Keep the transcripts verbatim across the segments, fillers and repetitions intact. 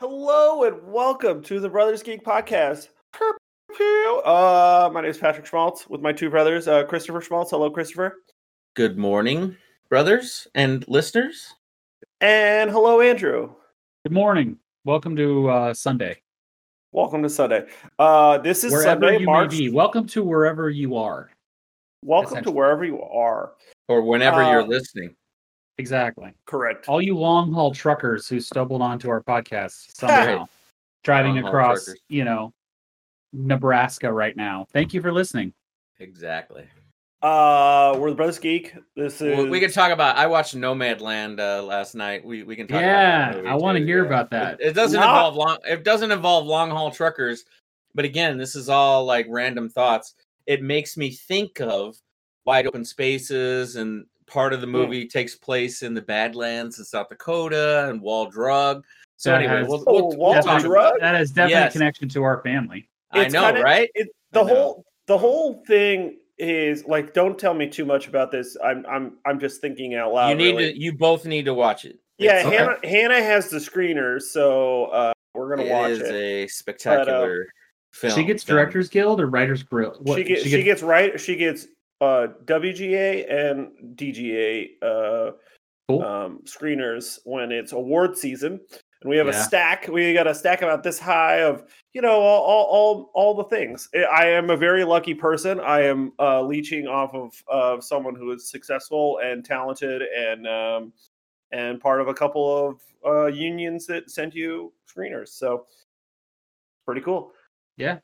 Hello and welcome to the Brothers Geek Podcast. Uh, my name is Patrick Schmaltz with my two brothers, uh, Christopher Schmaltz. Hello, Christopher. Good morning, brothers and listeners. And hello, Andrew. Good morning. Welcome to uh, Sunday. Welcome to Sunday. Uh, this is wherever Sunday, you March. may be. Welcome to wherever you are. Welcome to wherever you are. Or whenever Uh, you're listening. Exactly. Correct. All you long haul truckers who stumbled onto our podcast somehow, driving Long-haul across, truckers. you know, Nebraska right now. Thank you for listening. Exactly. Uh, we're the Brothers Geek. This is. Well, we can talk about. I watched Nomadland uh, last night. We we can talk. Yeah, about that movie I want to too, hear yeah. about that. It, it doesn't Not- involve long. It doesn't involve long haul truckers. But again, this is all like random thoughts. It makes me think of Wide Open Spaces, and part of the movie takes place in the Badlands in South Dakota and Wall Drug. So That anyway, has- we'll, Oh, we'll, Wall we'll talk Drug? about it. That has definitely Yes. a connection to our family. I It's know, kinda- right? It, the I know. whole the whole thing is like. Don't tell me too much about this. I'm I'm I'm just thinking out loud. you need really. to. You both need to watch it. Yeah, It's- Hannah Hannah has the screeners, so uh, we're gonna It watch is it. a spectacular film. she gets film. Directors Guild or Writers Guild? What, she gets she gets right. She gets uh, W G A and D G A uh, Cool. um, screeners when it's award season, and we have a Yeah. stack. We got a stack about this high of you know all all all, all the things. I am a very lucky person. I am uh, leeching off of uh, someone who is successful and talented and um, and part of a couple of uh, unions that send you screeners. So pretty cool. Yeah.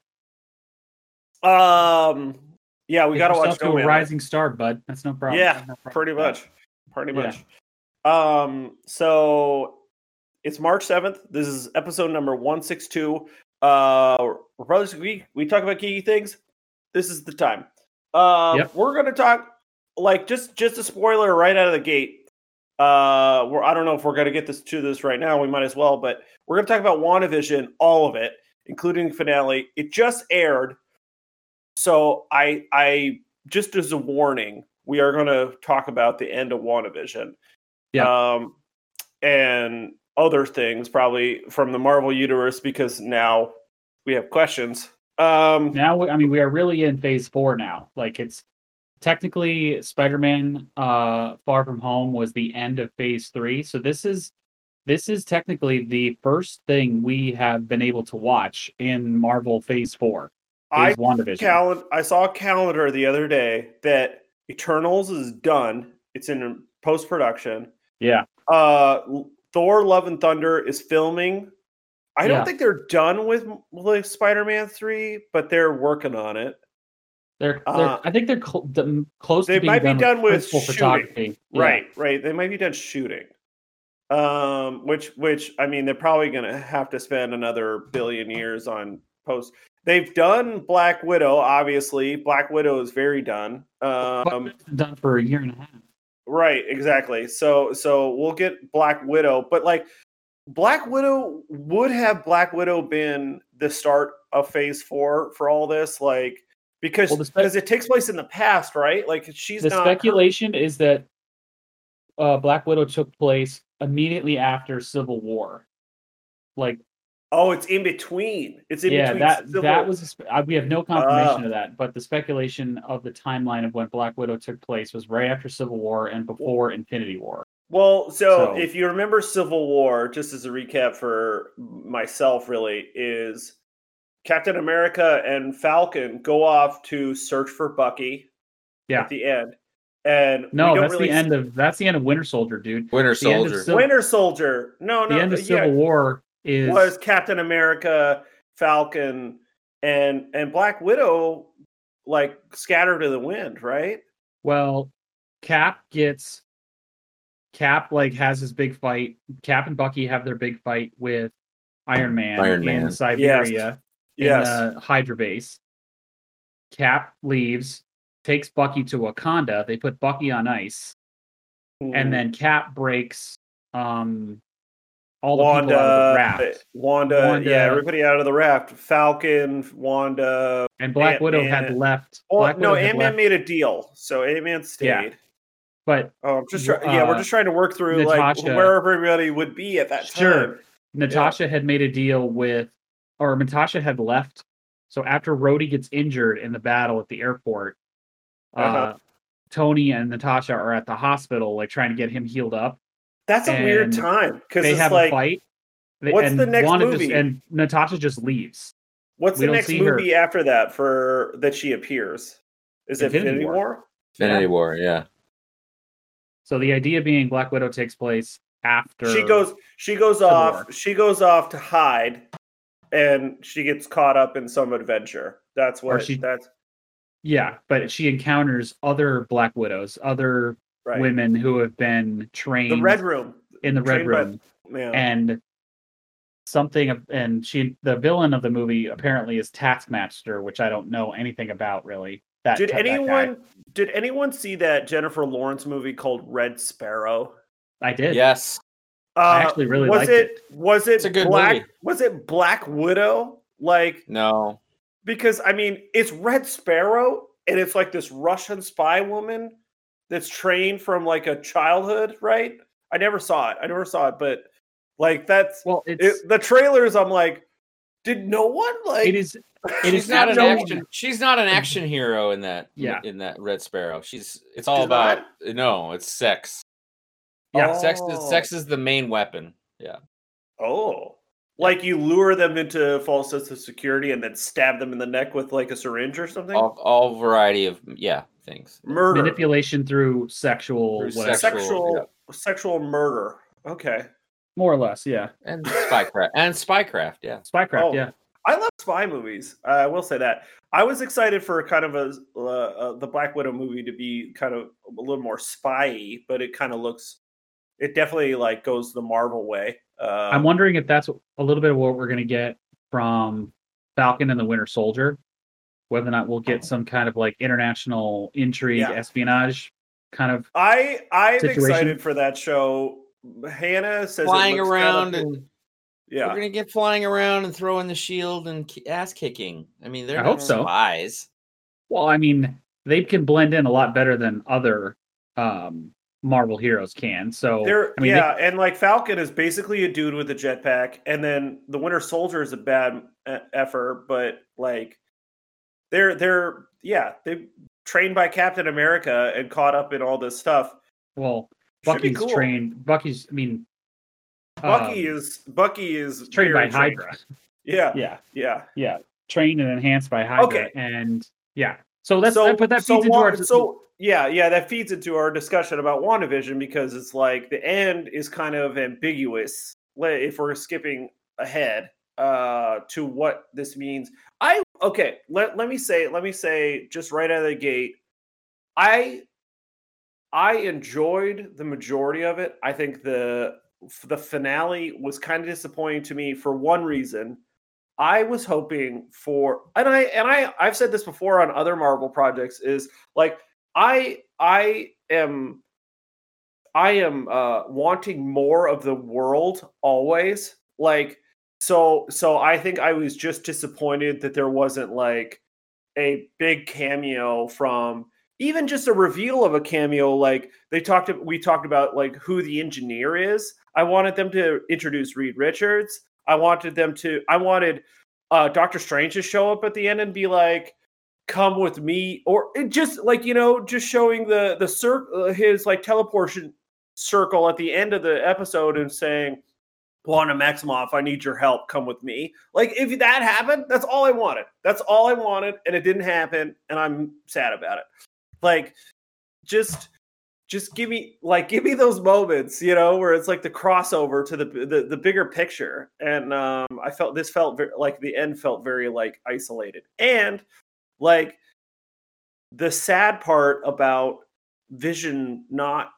Um. Yeah, we Get got to watch yourself to a Nomadland. rising star, bud. That's no problem. Yeah, No problem. pretty much. Pretty Yeah. much. Um. So it's March seventh. This is episode number one sixty-two. Uh, Brothers Geek. We talk about geeky things. This is the time. Uh, Yep. We're gonna talk like just just a spoiler right out of the gate. Uh, we're, I don't know if we're gonna get this to this right now. We might as well, but we're gonna talk about WandaVision, all of it, including the finale. It just aired. So I I just as a warning, we are going to talk about the end of WandaVision. Yeah. Um, and other things probably from the Marvel universe because now we have questions. Um, Now, we- I mean, we are really in phase four now. Like, it's technically Spider-Man uh, Far From Home was the end of phase three. So this is this is technically the first thing we have been able to watch in Marvel phase four. I Is WandaVision. Calen- I saw a calendar the other day that Eternals is done. It's in post production. Yeah. Uh, Thor: Love and Thunder is filming. I don't Yeah. think they're done with, with Spider-Man three, but they're working on it. They're, they're Uh, I think they're cl- d- close they to being might be done, done with principal shooting. photography. Yeah. Right, right. They might be done shooting. Um, which, which I mean, they're probably going to have to spend another billion years on post. They've done Black Widow, obviously. Black Widow is very done. Um, It's been done for a year and a half. right, exactly. So, so we'll get Black Widow, but like Black Widow would have Black Widow been the start of Phase Four for all this, like because Well, the spec- because it takes place in the past, right? Like she's The not speculation is that uh, Black Widow took place immediately after Civil War. Like, Oh, it's in between. It's in yeah, between. that Civil- that was a spe- uh, we have no confirmation Ah. of that, but the speculation of the timeline of when Black Widow took place was right after Civil War and before Infinity War. Well, so, So- if you remember Civil War, just as a recap for myself, really, is Captain America and Falcon go off to search for Bucky Yeah. at the end. And No, we don't that's really the end of that's the end of Winter Soldier, dude. Winter The end of Soldier. Civil- Winter Soldier. No, no. The end of yeah, Civil War is was Captain America, Falcon, and and Black Widow like scattered to the wind, right? well, Cap gets Cap like has his big fight. Cap and Bucky have their big fight with Iron Man Iron in Man. Siberia. Yes. in the Hydra base. Cap leaves, takes Bucky to Wakanda. They put Bucky on ice, Mm. and then Cap breaks um, all the people Wanda, out of the raft. Wanda, Wanda- yeah, everybody out of the raft. Falcon, Wanda. And Black Ant- Widow Ant- had left. Oh Black no, Widow had Ant Man left, made a deal, so Ant Man stayed. Yeah. but Oh, I'm just trying. yeah, we're uh, just trying to work through Natasha- like where everybody would be at that Sure. time. Natasha yeah. had made a deal with, or Natasha had left. So after Rhodey gets injured in the battle at the airport, uh-huh. uh, Tony and Natasha are at the hospital, like trying to get him healed up. That's a weird time because they it's have like, a fight. What's and the next movie? Just, and Natasha just leaves. What's we the next movie her. after that for that she appears? Is Infinity it Infinity War? War? Infinity yeah. War, yeah. So the idea being Black Widow takes place after she goes. She goes off. War. She goes off to hide, and she gets caught up in some adventure. That's what. She, that's. Yeah, but she encounters other Black Widows, other right. women who have been trained. The Red Room. In the Red Room, by, yeah. and something, and she, the villain of the movie, apparently is Taskmaster, which I don't know anything about really. That did that anyone guy. did anyone see that Jennifer Lawrence movie called Red Sparrow? I did. Yes, uh, I actually really was liked it, it. Was it it's a good Black? movie. Was it Black Widow? Like no, because I mean it's Red Sparrow, and it's like this Russian spy woman that's trained from like a childhood, right? I never saw it. I never saw it, but like that's well, it's it, the trailers. I'm like, did no one like? It is. It she's is not an no action. One. She's not an action hero in that. Yeah. in that Red Sparrow. She's. It's all She's about not? no. It's sex. Yeah, oh. sex. Is, sex is the main weapon. Yeah. Oh, like you lure them into false sense of security and then stab them in the neck with like a syringe or something. All, all variety of yeah things. Murder, manipulation through sexual, through whatever. sexual, yeah. sexual murder. Okay. More or less, yeah. And spycraft. and spycraft, yeah. Spycraft, oh, yeah. I love spy movies. Uh, I will say that. I was excited for kind of a uh, uh, the Black Widow movie to be kind of a little more spy-y, but it kind of looks, it definitely like goes the Marvel way. Uh, I'm wondering if that's a little bit of what we're going to get from Falcon and the Winter Soldier, whether or not we'll get some kind of like international intrigue, yeah. espionage kind of I I'm situation. excited for that show. Hannah says flying it looks around kind of cool. and yeah, we're gonna get flying around and throwing the shield and ass kicking. I mean, they're I not hope so. spies. Well, I mean, they can blend in a lot better than other um, Marvel heroes can. So they're I mean, yeah, they, and like Falcon is basically a dude with a jetpack, and then the Winter Soldier is a bad effort, but like they're they're yeah they trained by Captain America and caught up in all this stuff. Well. Bucky's cool. trained. Bucky's. I mean, Bucky um, is Bucky is trained by trained. Hydra. Yeah, yeah, yeah, yeah. Trained and enhanced by Hydra. Okay, and yeah. So that's so, that, but that so feeds into our. So yeah, yeah, that feeds into our discussion about WandaVision because it's like the end is kind of ambiguous. If we're skipping ahead uh, to what this means, I okay. Let let me say let me say just right out of the gate, I. I enjoyed the majority of it. I think the the finale was kind of disappointing to me for one reason. I was hoping for, and I and I I've said this before on other Marvel projects, is like I I am I am uh, wanting more of the world always. Like so so I think I was just disappointed that there wasn't like a big cameo from. Even just a reveal of a cameo, like they talked, we talked about like who the engineer is. I wanted them to introduce Reed Richards. I wanted them to, I wanted uh, Doctor Strange to show up at the end and be like, "Come with me," or it just like you know, just showing the the cir- uh, his like teleportation circle at the end of the episode and saying, "Wanda Maximoff, I need your help. Come with me." Like if that happened, that's all I wanted. That's all I wanted, and it didn't happen, and I'm sad about it. Like, just, just give me, like, give me those moments, you know, where it's like the crossover to the the, the bigger picture. And um, I felt this felt very, like the end felt very like isolated. And like the sad part about Vision not,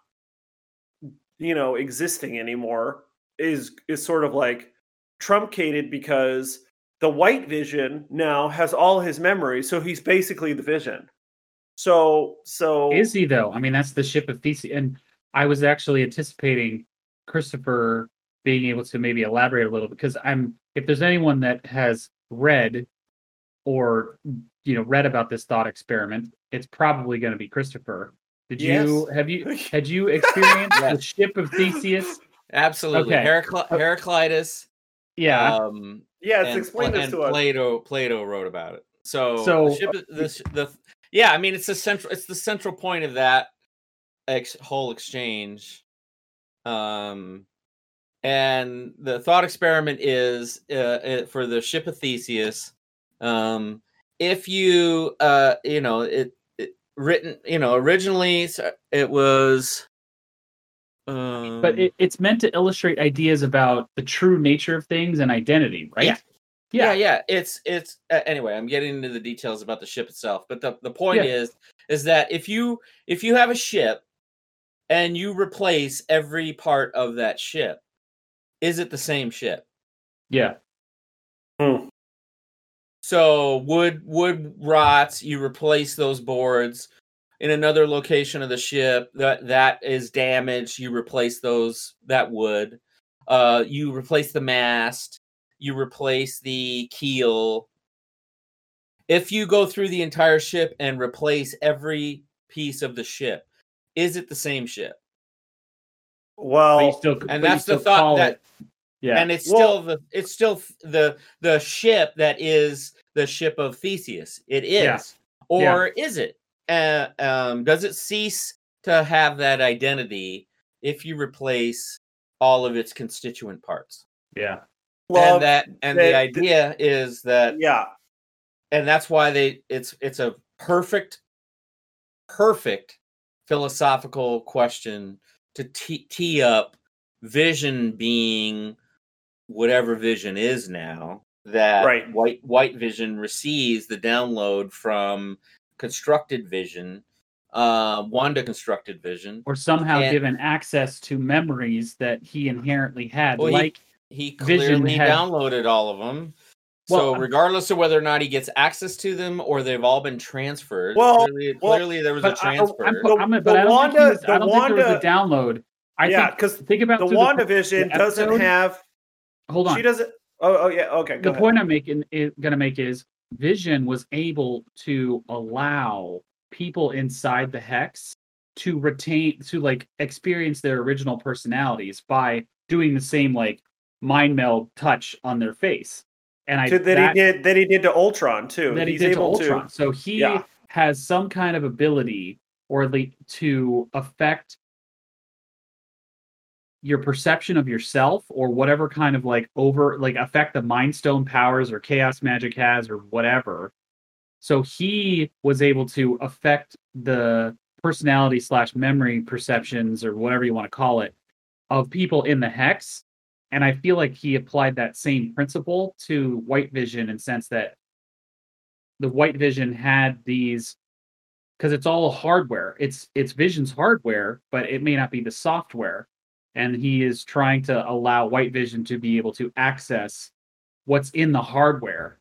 you know, existing anymore is is sort of like truncated because the White Vision now has all his memories, so he's basically the Vision. So, so is he though? I mean, that's the ship of Theseus, and I was actually anticipating Christopher being able to maybe elaborate a little because I'm. If there's anyone that has read or you know read about this thought experiment, it's probably going to be Christopher. Did yes. you have you had you experienced the ship of Theseus? Absolutely, okay. Heracl- Heraclitus Yeah. Um, Yeah, it's and, explain this and to us. Plato Plato wrote about it. So, So- the ship, the, the yeah, I mean, it's the central, it's the central point of that ex, whole exchange. Um, and the thought experiment is uh, uh, for the ship of Theseus. Um, if you, uh, you know, it, it written, you know, originally it was. Um, But it, it's meant to illustrate ideas about the true nature of things and identity, right? Yeah. Yeah. yeah, yeah. It's it's uh, anyway. I'm getting into the details about the ship itself, but the the point Yeah. is is that if you if you have a ship and you replace every part of that ship, is it the same ship? Yeah. Hmm. So wood wood rots, you replace those boards. In another location of the ship that that is damaged, you replace those that wood. Uh, you replace the mast. You replace the keel. If you go through the entire ship and replace every piece of the ship, is it the same ship? But you Well, still, And but you that's the still thought call that, it. Yeah. and it's Well- still the it's still the the ship that is the ship of Theseus. It is, Yeah. or is it? Uh, um, does it cease to have that identity if you replace all of its constituent parts? Yeah. love and that and that- the idea is that yeah, and that's why they it's it's a perfect perfect philosophical question to tee, tee up vision being whatever vision is now that Right. white white vision receives the download from constructed vision, uh Wanda constructed vision. Or somehow And- given access to memories that he inherently had, Well, he- like He Vision clearly had- downloaded all of them. Well, so I'm- regardless of whether or not he gets access to them or they've all been transferred, Well, clearly, well, clearly there was a but I, transfer. I'm, The- I'm, but the I don't Wanda- think, he was, the I don't think there was a Wanda- download. I yeah, think because think about the through WandaVision the doesn't episode- have. Hold on. She doesn't. Oh, oh yeah. Okay. Go the ahead. point I'm making is going to make is Vision was able to allow people inside the Hex to retain to like experience their original personalities by doing the same like mind meld touch on their face. And I To- that, that, he did. That he did to Ultron too. that he He's did to able Ultron. So he Yeah. has some kind of ability or at least to affect your perception of yourself or whatever kind of like over like affect the Mind Stone powers or chaos magic has or whatever. So he was able to affect the personality slash memory perceptions or whatever you want to call it of people in the Hex. And I feel like he applied that same principle to White Vision in the sense that the White Vision had these because it's all hardware. It's it's Vision's hardware, but it may not be the software. And he is trying to allow White Vision to be able to access what's in the hardware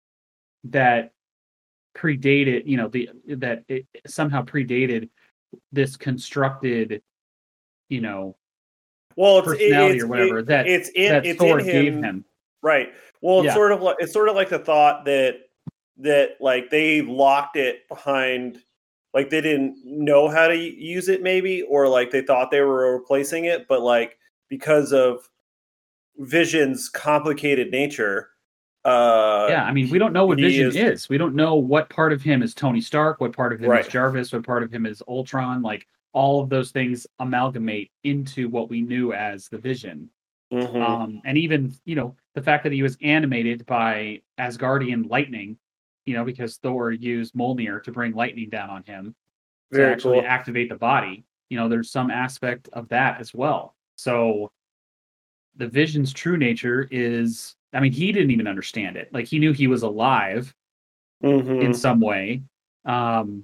that predated, you know, the that it somehow predated this constructed, you know, Well, it's, personality it's, or whatever it- that it's in that it's Thor in him, gave him. right? Well, it's Yeah. sort of like it's sort of like the thought that that like they locked it behind, like they didn't know how to use it, maybe, or like they thought they were replacing it, but like because of Vision's complicated nature, uh, Yeah, I mean, we don't know what he Vision is- is. We don't know what part of him is Tony Stark, what part of him Right. is Jarvis, what part of him is Ultron. Like all of those things amalgamate into what we knew as the Vision. mhm. Um, and even, you know, the fact that he was animated by Asgardian lightning, you know, because Thor used Mjolnir to bring lightning down on him to Very actually cool. activate the body. You know, there's some aspect of that as well. So the Vision's true nature is, I mean, he didn't even understand it. Like he knew he was alive Mhm. in some way. Um,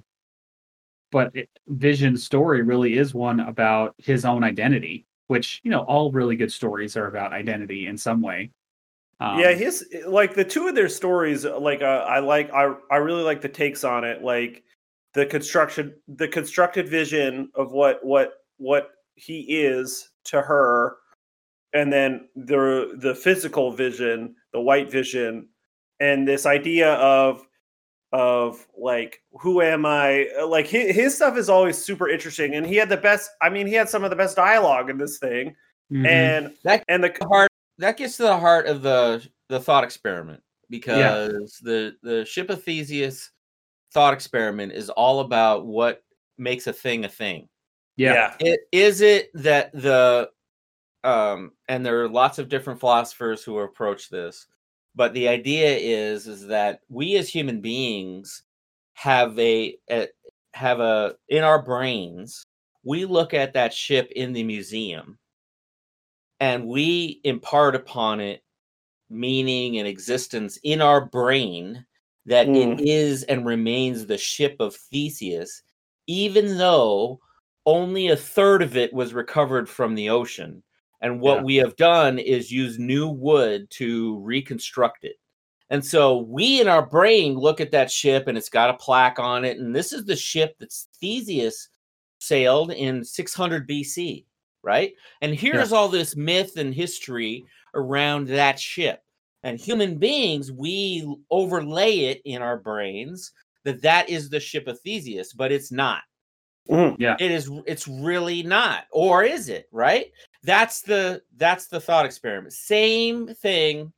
but it, Vision's story really is one about his own identity, which, you know, all really good stories are about identity in some way. Um, yeah, his like the two of their stories, like uh, I like I I really like the takes on it, like the construction, the constructed vision of what what what he is to her, and then the the physical vision, the White Vision, and this idea of of like who am I? Like his, his stuff is always super interesting, and he had the best. I mean, he had some of the best dialogue in this thing, mhm. and That- and the hard that gets to the heart of the the thought experiment, because yeah. the the Ship of Theseus thought experiment is all about what makes a thing a thing. Yeah. It is it that the um and there are lots of different philosophers who approach this, but the idea is is that we as human beings have a, a have a in our brains, we look at that ship in the museum and we impart upon it meaning and existence in our brain, that mm. it is and remains the Ship of Theseus, even though only a third of it was recovered from the ocean. And what yeah. we have done is use new wood to reconstruct it. And so we in our brain look at that ship and it's got a plaque on it. And this is the ship that Theseus sailed in six hundred B C, right? And here's yeah. all this myth and history around that ship. And human beings, we overlay it in our brains that that is the Ship of Theseus, but it's not. Mm, yeah, it is. It's really not, or is it? Right? That's the that's the thought experiment. Same thing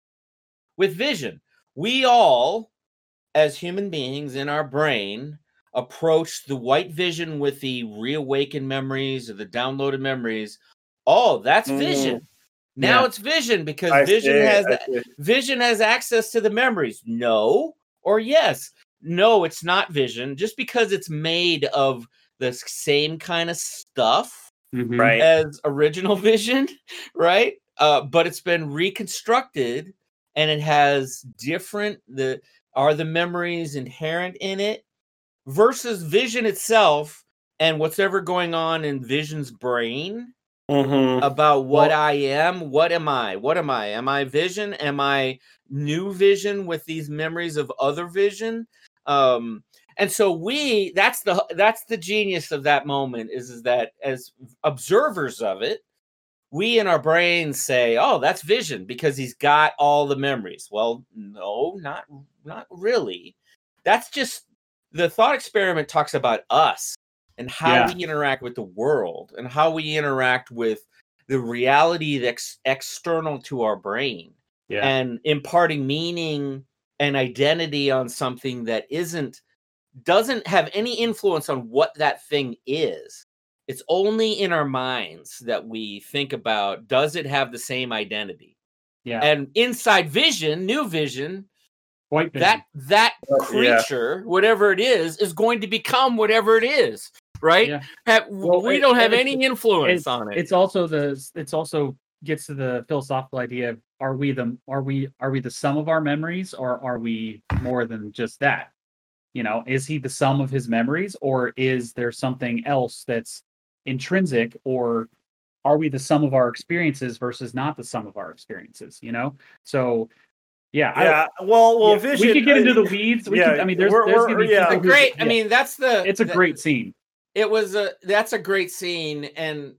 with vision. We all, as human beings in our brain, approach the white vision with the reawakened memories or the downloaded memories. Oh, that's mm. vision. Now yeah. it's vision because I vision see, has vision has access to the memories. No or yes. No, it's not vision. Just because it's made of the same kind of stuff mm-hmm. right. as original vision, right? Uh, but it's been reconstructed and it has different, the are the memories inherent in it versus vision itself and what's ever going on in vision's brain. Mm-hmm. About what well, I am. What am I? What am I? Am I vision? Am I new vision with these memories of other vision? Um, and so we, that's the, that's the genius of that moment is, is that as observers of it, we in our brains say, oh, that's vision because he's got all the memories. Well, no, not, not really. That's just, the thought experiment talks about us. And how yeah. we interact with the world and how we interact with the reality that's external to our brain yeah. and imparting meaning and identity on something that isn't, doesn't have any influence on what that thing is. It's only in our minds that we think about, does it have the same identity? Yeah. And inside vision, new vision, White vision. that, that creature, yeah. whatever it is, is going to become whatever it is. Right? Yeah. Have, well, we don't have any influence on it. It's also the it's also gets to the philosophical idea of are we the are we are we the sum of our memories or are we more than just that? You know, is he the sum of his memories or is there something else that's intrinsic, or are we the sum of our experiences versus not the sum of our experiences, you know? So Yeah, yeah. I, well, well, yeah, vision. We could get into the weeds. We yeah, could, I mean, there's, we're, there's we're, gonna be yeah. a great. I mean, that's the. It's a the, great scene. It was a. That's a great scene, and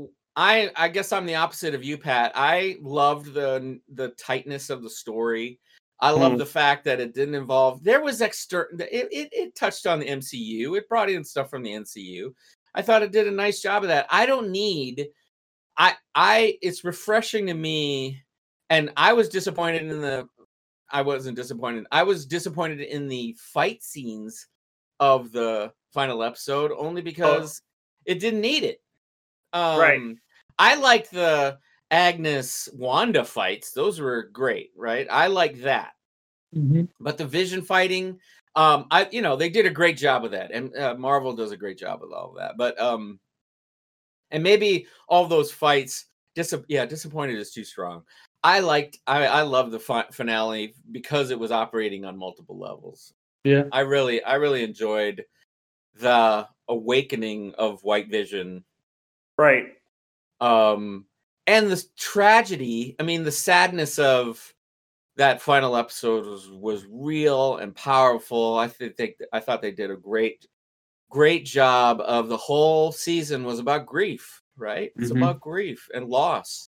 I. I guess I'm the opposite of you, Pat. I loved the the tightness of the story. I love mm. the fact that it didn't involve. There was external. It, it it touched on the M C U. It brought in stuff from the M C U. I thought it did a nice job of that. I don't need. I I. It's refreshing to me, and I was disappointed in the. I wasn't disappointed. I was disappointed in the fight scenes of the final episode only because oh. it didn't need it. Um, right. I liked the Agnes Wanda fights. Those were great, right? I like that. Mm-hmm. But the Vision fighting, um, I you know, they did a great job of that. And uh, Marvel does a great job with all of that. But um, and maybe all those fights, dis- yeah, disappointed is too strong. I liked, I, I love the fi- finale because it was operating on multiple levels. Yeah, I really, I really enjoyed the awakening of White Vision, right? Um, and the tragedy. I mean, the sadness of that final episode was was real and powerful. I think they, I thought they did a great, great job. Of the whole season was about grief, right? It's mm-hmm. about grief and loss,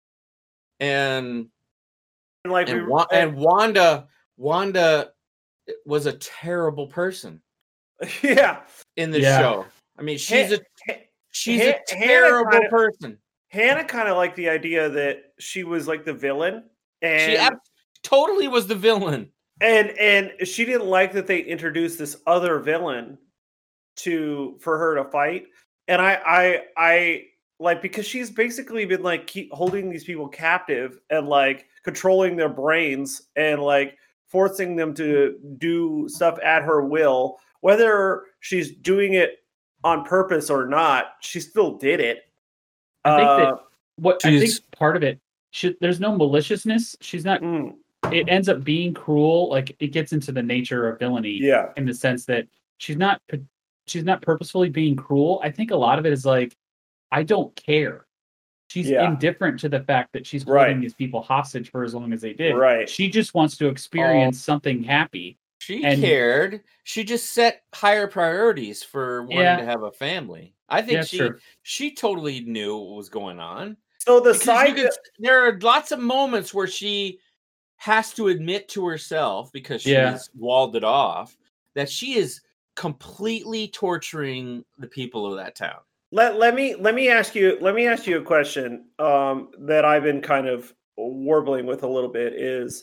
and. And like and, we, Wa- and Wanda, Wanda was a terrible person. Yeah, in the yeah. show. I mean, she's ha- a she's ha- a terrible kind of, person. Hannah kind of liked the idea that she was like the villain, and she ab- totally was the villain. And and she didn't like that they introduced this other villain to for her to fight. And I I I like because she's basically been like keep holding these people captive and like controlling their brains and like forcing them to do stuff at her will, whether she's doing it on purpose or not, she still did it. I think Uh, that what I she's- think part of it, she, there's no maliciousness. She's not. mm, It ends up being cruel. Like it gets into the nature of villainy yeah. in the sense that she's not she's not purposefully being cruel. I think a lot of it is like, I don't care. She's Yeah. indifferent to the fact that she's Right. holding these people hostage for as long as they did. Right. She just wants to experience something happy. She And- cared. She just set higher priorities for wanting Yeah. to have a family. I think Yeah, she sure. she totally knew what was going on. So the Because side you could, there are lots of moments where she has to admit to herself, because she's Yeah. walled it off, that she is completely torturing the people of that town. Let let me let me ask you let me ask you a question um, that I've been kind of warbling with a little bit is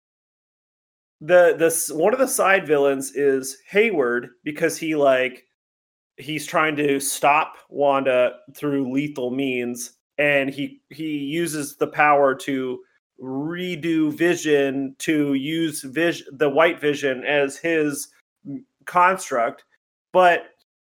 the this one of the side villains is Hayward because he like he's trying to stop Wanda through lethal means, and he he uses the power to redo Vision to use Vision the White Vision as his construct, but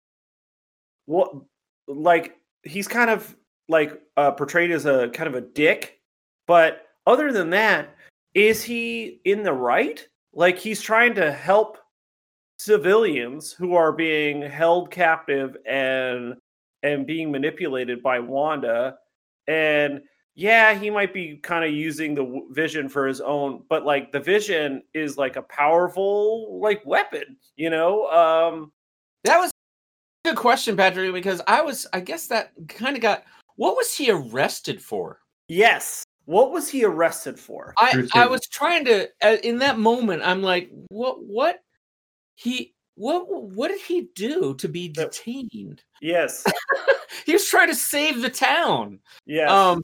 what like he's kind of like uh, portrayed as a kind of a dick, but other than that, is he in the right? Like he's trying to help civilians who are being held captive and and being manipulated by Wanda, and yeah, he might be kind of using the w- Vision for his own, but like the Vision is like a powerful like weapon, you know. Um, That was a good question, Patrick, because I was, I guess that kind of got, what was he arrested for? yes. What was he arrested for? I, Truth I Serum. was trying to, uh, in that moment, I'm like, what, what, he, what, what did he do to be The- detained? Yes. He was trying to save the town. Yes. Um,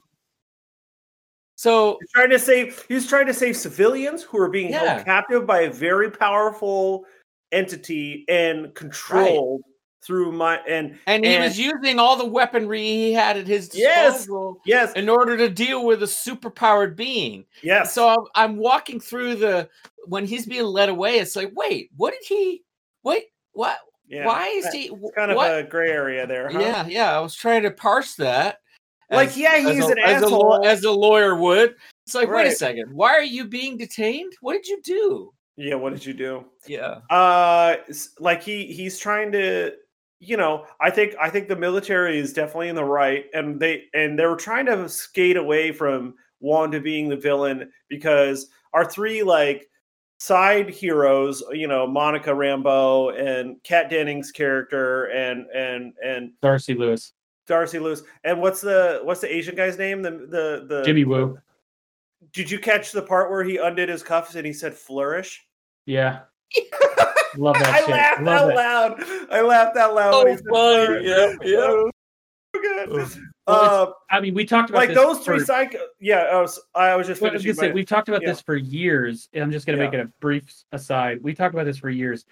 so He's trying to save. He was trying to save civilians who are being Yeah. held captive by a very powerful entity and controlled through my and and he was using all the weaponry he had at his Yes. disposal yes, in order to deal with a superpowered being. yes. So I'm, I'm walking through the when he's being led away. It's like, wait, what did he? Wait, what? yeah. Why is he? It's kind of what? a gray area there, huh? Yeah, yeah. I was trying to parse that. Like, yeah, he's as a, an as a, law- asshole. as a lawyer would. It's like, wait a Right. second. Why are you being detained? What did you do? Yeah. What did you do? Yeah. Uh, s- like he he's trying to. You know, I think I think the military is definitely in the right, and they and they were trying to skate away from Wanda being the villain because our three like side heroes, you know, Monica Rambeau and Kat Dennings' character, and and and Darcy Lewis, Darcy Lewis, and what's the what's the Asian guy's name? The the the Jimmy Woo. Did you catch the part where he undid his cuffs and he said flourish? Yeah, love that I shit. laughed Love out it. loud. I laughed out loud. Oh, when he said funny. flourish. Yeah, yeah. Oh, so good. Well, Uh, I mean, we talked about like this those three for- psycho. Yeah, I was. I was just Well, I was finishing. gonna say, my- we've talked about yeah. this for years. And I'm just going to make Yeah. it a brief aside. We talked about this for years.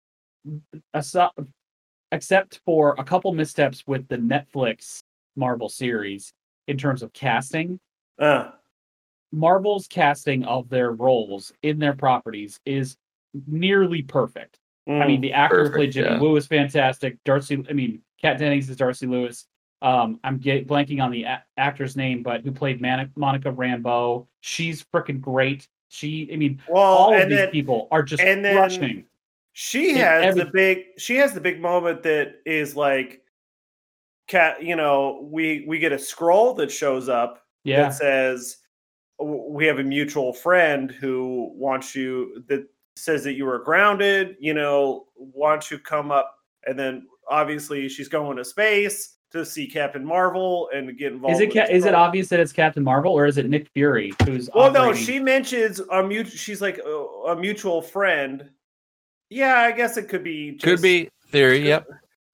Asi- Except for a couple missteps with the Netflix Marvel series in terms of casting. Uh, Marvel's casting of their roles in their properties is nearly perfect. I mean, the actor who Perfect, played Jimmy yeah. Woo is fantastic. Darcy, I mean, Kat Dennings is Darcy Lewis. Um, I'm get, blanking on the a- actor's name, but who played Mani- Monica Rambeau. She's freaking great. She, I mean, well, all of and these then people are just and then- crushing. she and has every- the big. She has the big moment that is like, cat. You know, we we get a scroll that shows up Yeah, that says we have a mutual friend who wants you that says that you were grounded, you know, wants you come up, and then obviously she's going to space to see Captain Marvel and get involved. is it with ca- the is it Skrull. obvious that it's Captain Marvel or is it Nick Fury who's? Well, no, operating- she mentions a mutual. She's like a, a mutual friend. Yeah, I guess it could be. Just, Could be theory. Yep.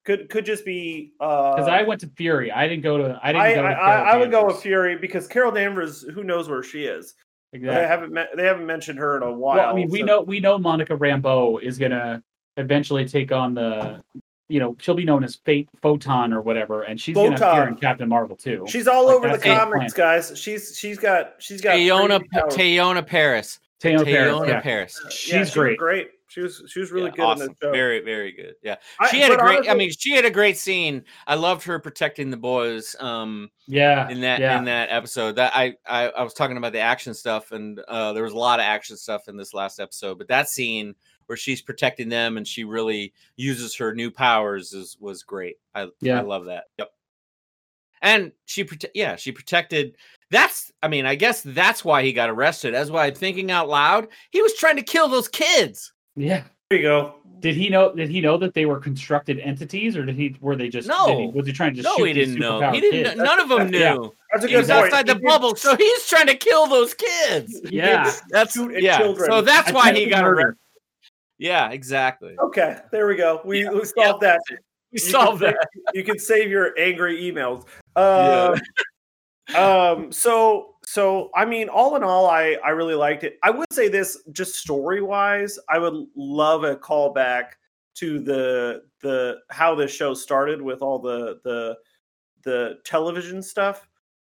Could could just be because uh, I went to Fury. I didn't go to. I didn't I go to. I, I would go with Fury because Carol Danvers. Who knows where she is? Exactly. They haven't me- they haven't mentioned her in a while. Well, I mean, we so. know we know Monica Rambeau is gonna eventually take on the. You know, she'll be known as Fate Photon or whatever, and she's Photon. gonna appear in Captain Marvel too. She's all like, over the comics, guys. She's she's got she's got Teyonah Teyonah Paris. Teyonah Paris. Teyonah Yeah. Paris. Uh, she's yeah, she great. Great. She was she was really yeah, good awesome. in this show. Very very good. Yeah, I, she had a great. honestly, I mean, she had a great scene. I loved her protecting the boys. Um, yeah, in that yeah. in that episode, that I, I I was talking about the action stuff, and uh, there was a lot of action stuff in this last episode. But that scene where she's protecting them and she really uses her new powers is was great. I yeah. I love that. Yep. And she prote- yeah she protected. That's I mean I guess that's why he got arrested. That's why I'm thinking out loud. He was trying to kill those kids. Yeah. There you go. Did he know? Did he know that they were constructed entities, or did he? Were they just? No. Did he, was he trying to? No, shoot he didn't these know. He didn't. kids? None of them knew. Yeah. That's a He good was point. outside the He did bubble, so he's trying to kill those kids. Yeah, That's shoot at yeah. children. So that's why he got murdered. arrested. Yeah, exactly. Okay, there we go. We, Yeah. we solved that. We You solved can that. Save, you can save your angry emails. Um, um. So so I mean, all in all, I I really liked it. I would say this, just story wise, I would love a callback to the the how this show started with all the the the television stuff.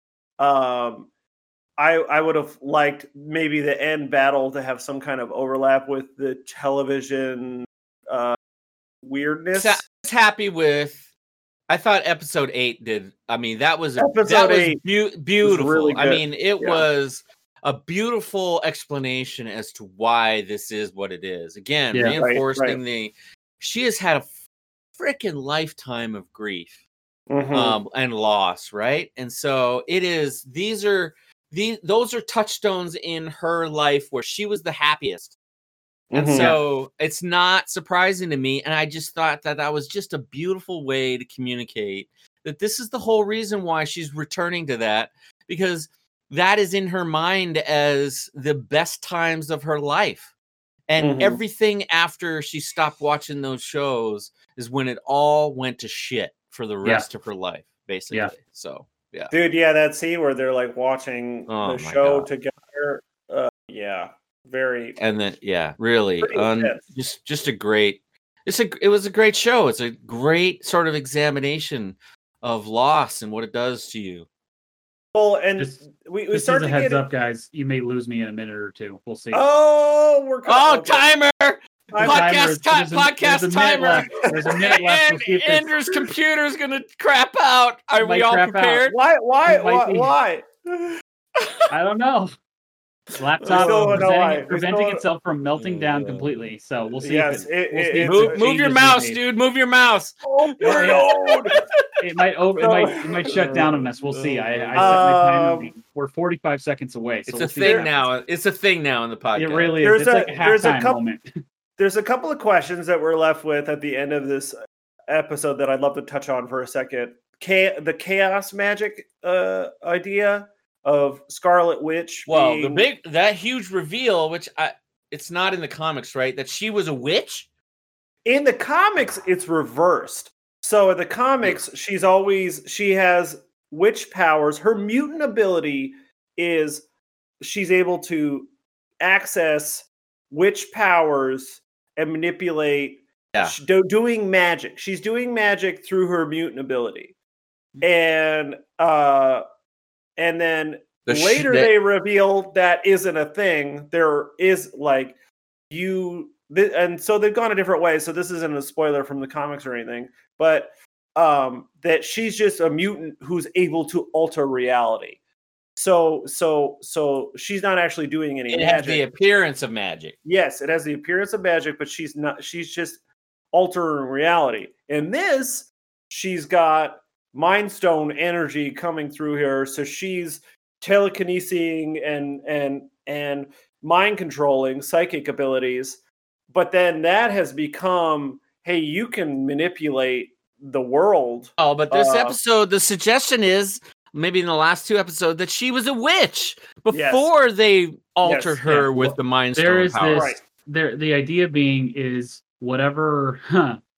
Um, I I would have liked maybe the end battle to have some kind of overlap with the television uh, weirdness. I was happy with. I thought episode eight did. I mean, that was a, Episode that was eight beau- beautiful. was really I good. mean, it Yeah. was a beautiful explanation as to why this is what it is. Again, Yeah, right, reinforcing right. the. She has had a freaking lifetime of grief. Mhm. um and loss, right? And so it is these are these those are touchstones in her life where she was the happiest. And Mhm. so it's not surprising to me, and I just thought that that was just a beautiful way to communicate that this is the whole reason why she's returning to that, because that is in her mind as the best times of her life. And Mhm. everything after she stopped watching those shows is when it all went to shit for the Yeah. rest of her life, basically. Yeah. So, yeah. Dude, yeah, that scene where they're like watching Oh the my show God. together. Uh, yeah, very. And then, yeah, really, Pretty un- intense. just just a great. It's a. It was a great show. It's a great sort of examination of loss and what it does to you. Well, and Just- we, we Just start as a to heads get. up, guys, you may lose me in a minute or two. We'll see. Oh, we're Oh, okay. timer! Time- podcast ti- There's a- podcast there's a minute timer. left. There's a minute left. We'll And see if this- Andrew's computer's gonna crap out. Are Might we all crap out. prepared? Why? Why? It might Why? be. why? I don't know. Laptop still don't know why. preventing, We preventing still- itself from melting down Uh, completely. So we'll see. Yes, if it, it- we'll it- see if it's- the Move, move your changes mouse, we made. dude. Move your mouse. Oh, Yeah, Lord. It might over. It might. It might shut down on us. We'll see. I, I set my timer. Um, We're forty-five seconds away. So It's we'll a see thing what now. happens. It's a thing now in the podcast. It really There's is. It's a- like a there's a halftime couple- moment. There's a couple of questions that we're left with at the end of this episode that I'd love to touch on for a second. Cha- the chaos magic uh, idea of Scarlet Witch. Well, being, the big that huge reveal, which I it's not in the comics, right? That she was a witch. in the comics, it's reversed. So in the comics, she's always she has witch powers. Her mutant ability is she's able to access witch powers and manipulate. Yeah. sh- do, doing magic. She's doing magic through her mutant ability, and uh, and then The sh- later that- they reveal that isn't a thing. There is like you, th- and so they've gone a different way. So this isn't a spoiler from the comics or anything, but um, that she's just a mutant who's able to alter reality. So so so she's not actually doing any It has magic. the appearance of magic. Yes, it has the appearance of magic, but she's not. She's just altering reality. In this, she's got Mind Stone energy coming through her, so she's telekinesing and and and mind controlling psychic abilities. But then that has become, hey, you can manipulate the world. Oh, but this Uh, episode, the suggestion is maybe in the last two episodes that she was a witch before they altered Yes, her yeah. with the Mind Stone There is power. this. Right. There, the idea being is whatever. Huh,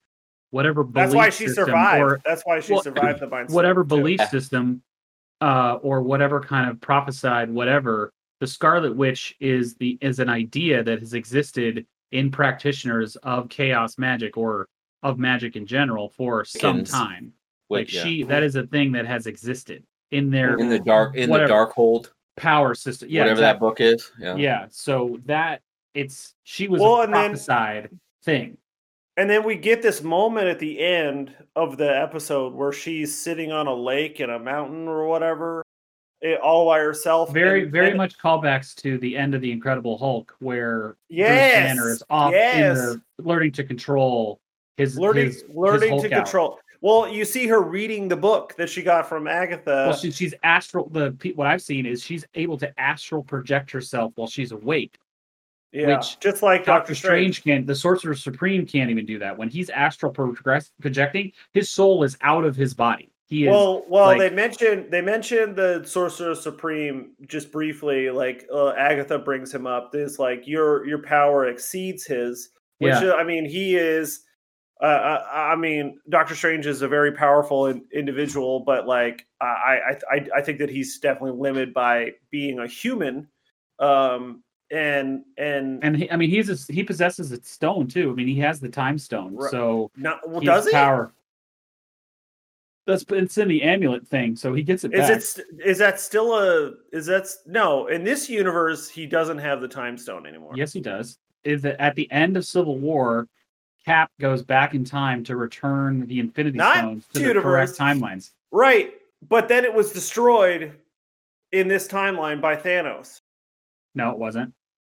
whatever belief That's why she system survived. or That's why she well, survived the Mind Stone. whatever too. belief system uh, or whatever kind of prophesied whatever. The Scarlet Witch is the is an idea that has existed in practitioners of chaos magic or of magic in general for some Wiccans. time. Wait, Like yeah. she, that is a thing that has existed in their in the dark in whatever. the dark hold, power system. Yeah, whatever exactly. that book is. Yeah. Yeah, so that it's she was Well, a and then- prophesied thing. And then we get this moment at the end of the episode where she's sitting on a lake in a mountain or whatever, it, all by herself. Very, and, very and, much callbacks to the end of the Incredible Hulk, where Yes, Bruce Banner is off yes. in the learning to control his learning, his, learning his to Hulk out. control. Well, you see her reading the book that she got from Agatha. Well, she, she's astral. The pe- what I've seen is she's able to astral project herself while she's awake. yeah, which just like Doctor Strange can. The Sorcerer Supreme can't even do that. When he's astral progress, projecting, his soul is out of his body. He is. Well, well, like- they mentioned they mentioned the Sorcerer Supreme just briefly. Like uh, Agatha brings him up. This like your your power exceeds his. Which Yeah. uh, I mean, he is. Uh, I, I mean, Doctor Strange is a very powerful in, individual, but like I, I, I, I think that he's definitely limited by being a human. Um, and and and he, I mean, he's a, he possesses a stone too. I mean, he has the time stone, Right. so not, well, he does has he? power. That's it's in the amulet thing, so he gets it Is back. it st- is that still a is that s- no in this universe he doesn't have the time stone anymore. Yes, he does. Is that at the end of Civil War, Cap goes back in time to return the Infinity Not Stones to the universe. correct timelines. Right, but then it was destroyed in this timeline by Thanos. No, it wasn't.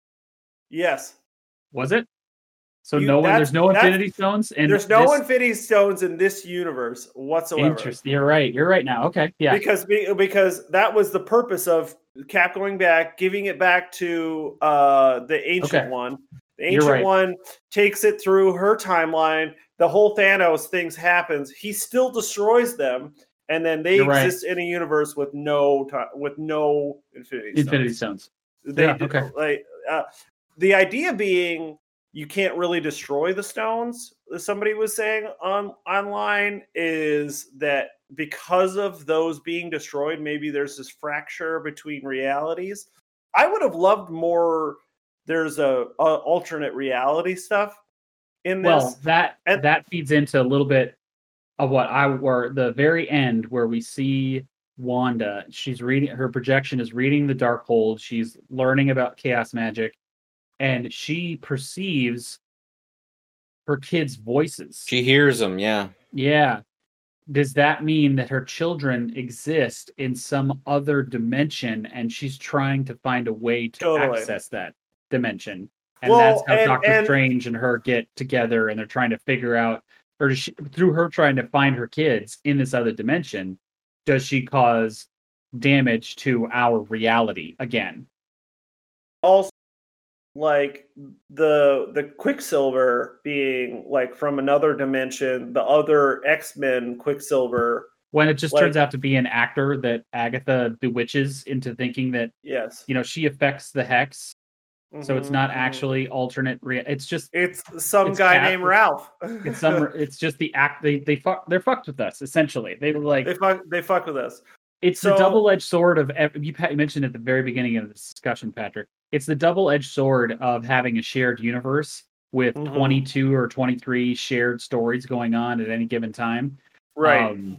Yes, Was it? So You- no one. that's- There's no that's- Infinity Stones, and there's no this, Infinity Stones in this universe whatsoever. Interesting. You're right. You're right now. Okay. Yeah. Because be- because that was the purpose of Cap going back, giving it back to uh, the ancient Okay. one. The You're ancient right. one takes it through her timeline. The whole Thanos things happens. He still destroys them, and then they You're right. exist in a universe with no ti with no Infinity Stones. Infinity Stones. They Yeah, did, okay. like uh, the idea being you can't really destroy the stones. Somebody was saying on online is that because of those being destroyed, maybe there's this fracture between realities. I would have loved more. There's a, a alternate reality stuff in this. Well, that And- that feeds into a little bit of what I were the very end where we see Wanda. She's reading her projection is reading the Darkhold. She's learning about chaos magic, and she perceives her kids' voices. She hears them. Yeah. Yeah. Does that mean that her children exist in some other dimension and she's trying to find a way to Totally. access that dimension? And Well, that's how and- Doctor and- Strange and her get together and they're trying to figure out, or does she, through her trying to find her kids in this other dimension, does she cause damage to our reality again? Also, like the the Quicksilver being like from another dimension, the other X-Men Quicksilver. When it just Like- turns out to be an actor that Agatha bewitches into thinking that, Yes. you know, she affects the hex. So it's Mhm, not mhm. actually alternate. Rea- it's just It's some it's guy Cap. named Ralph. it's some. It's just the act. They they fuck. They're fucked with us essentially. They were like they fuck. They fuck with us. it's the so- double-edged sword of. ev- You pa- you mentioned at the very beginning of this discussion, Patrick. It's the double-edged sword of having a shared universe with Mhm. twenty-two or twenty-three shared stories going on at any given time. Right. Um,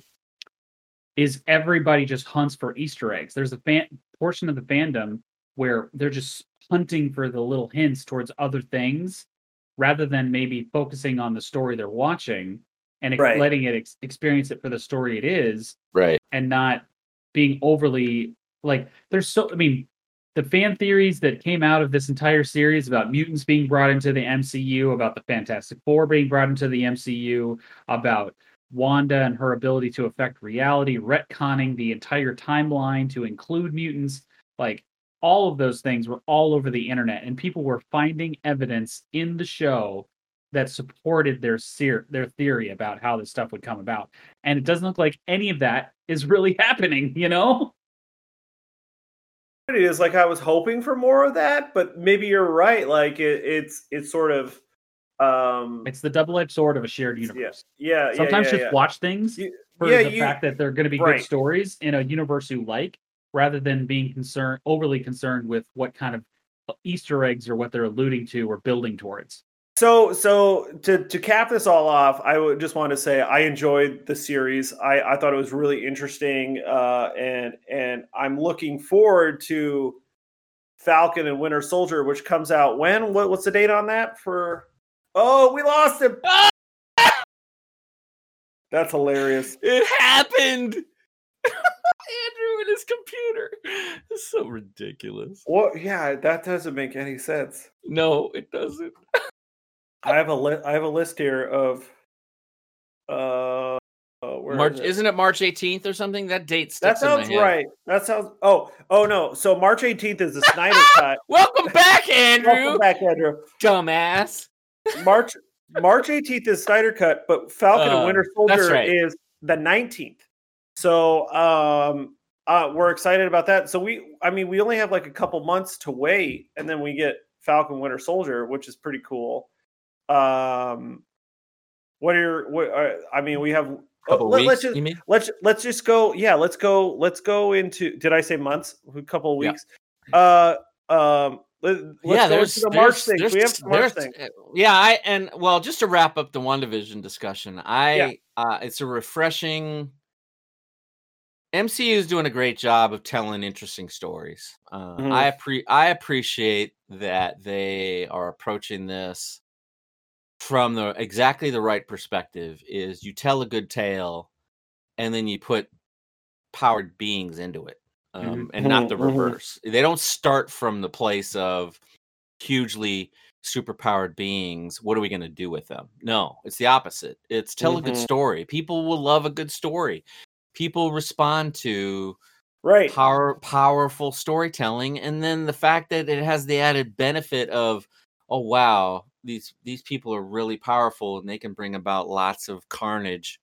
is everybody just hunts for Easter eggs? There's a fan portion of the fandom where they're just hunting for the little hints towards other things rather than maybe focusing on the story they're watching and ex- Right. letting it ex- experience it for the story it is Right. and not being overly like there's so I mean the fan theories that came out of this entire series about mutants being brought into the M C U, about the Fantastic Four being brought into the M C U, about Wanda and her ability to affect reality, retconning the entire timeline to include mutants, like all of those things were all over the internet, and people were finding evidence in the show that supported their ser- their theory about how this stuff would come about. And it doesn't look like any of that is really happening, you know? It is like I was hoping for more of that, but maybe you're right. Like it, it's it's sort of Um, It's the double-edged sword of a shared yeah, universe. yeah, yeah, Sometimes yeah, just yeah. watch things You- for yeah, the you- fact that they're going to be right. good stories in a universe you like, rather than being concerned, overly concerned with what kind of Easter eggs or what they're alluding to or building towards. So, so to to cap this all off, I would just want to say I enjoyed the series. I, I thought it was really interesting, uh, and and I'm looking forward to Falcon and Winter Soldier, which comes out when? What, what's the date on that? For oh, we lost him. That's hilarious. It happened. Andrew and his computer. It's so ridiculous. Well, yeah, that doesn't make any sense. No, it doesn't. I have a li- I have a list here of uh, uh where March is it? isn't it March eighteenth or something? That date That sticks in my sounds head. right. That sounds oh oh no. So March eighteenth is the Snyder cut. Welcome back, Andrew. Welcome back, Andrew. Dumbass. March March eighteenth is Snyder cut, but Falcon Uh, and Winter that's Soldier right. is the nineteenth. So um uh we're excited about that. So we I mean we only have like a couple months to wait, and then we get Falcon Winter Soldier, which is pretty cool. Um what are your what are, I mean we have Couple let, weeks, us just you mean? let's let's just go yeah, let's go let's go into did I say months? A couple of Yeah. weeks. Uh um let, let's yeah, go there's into the March there's, things. there's, We have some March there's- things. Yeah, I and well, just to wrap up the WandaVision discussion, I Yeah. uh it's a refreshing M C U is doing a great job of telling interesting stories. Uh, Mhm. I appre- I appreciate that they are approaching this from the exactly the right perspective. Is you tell a good tale, and then you put powered beings into it, um, and not the Mhm, mhm. reverse. They don't start from the place of hugely superpowered beings. What are we going to do with them? No, it's the opposite. It's tell a good Mhm. story. People will love a good story. People respond to Right. power powerful storytelling, and then the fact that it has the added benefit of, oh wow, these these people are really powerful and they can bring about lots of carnage.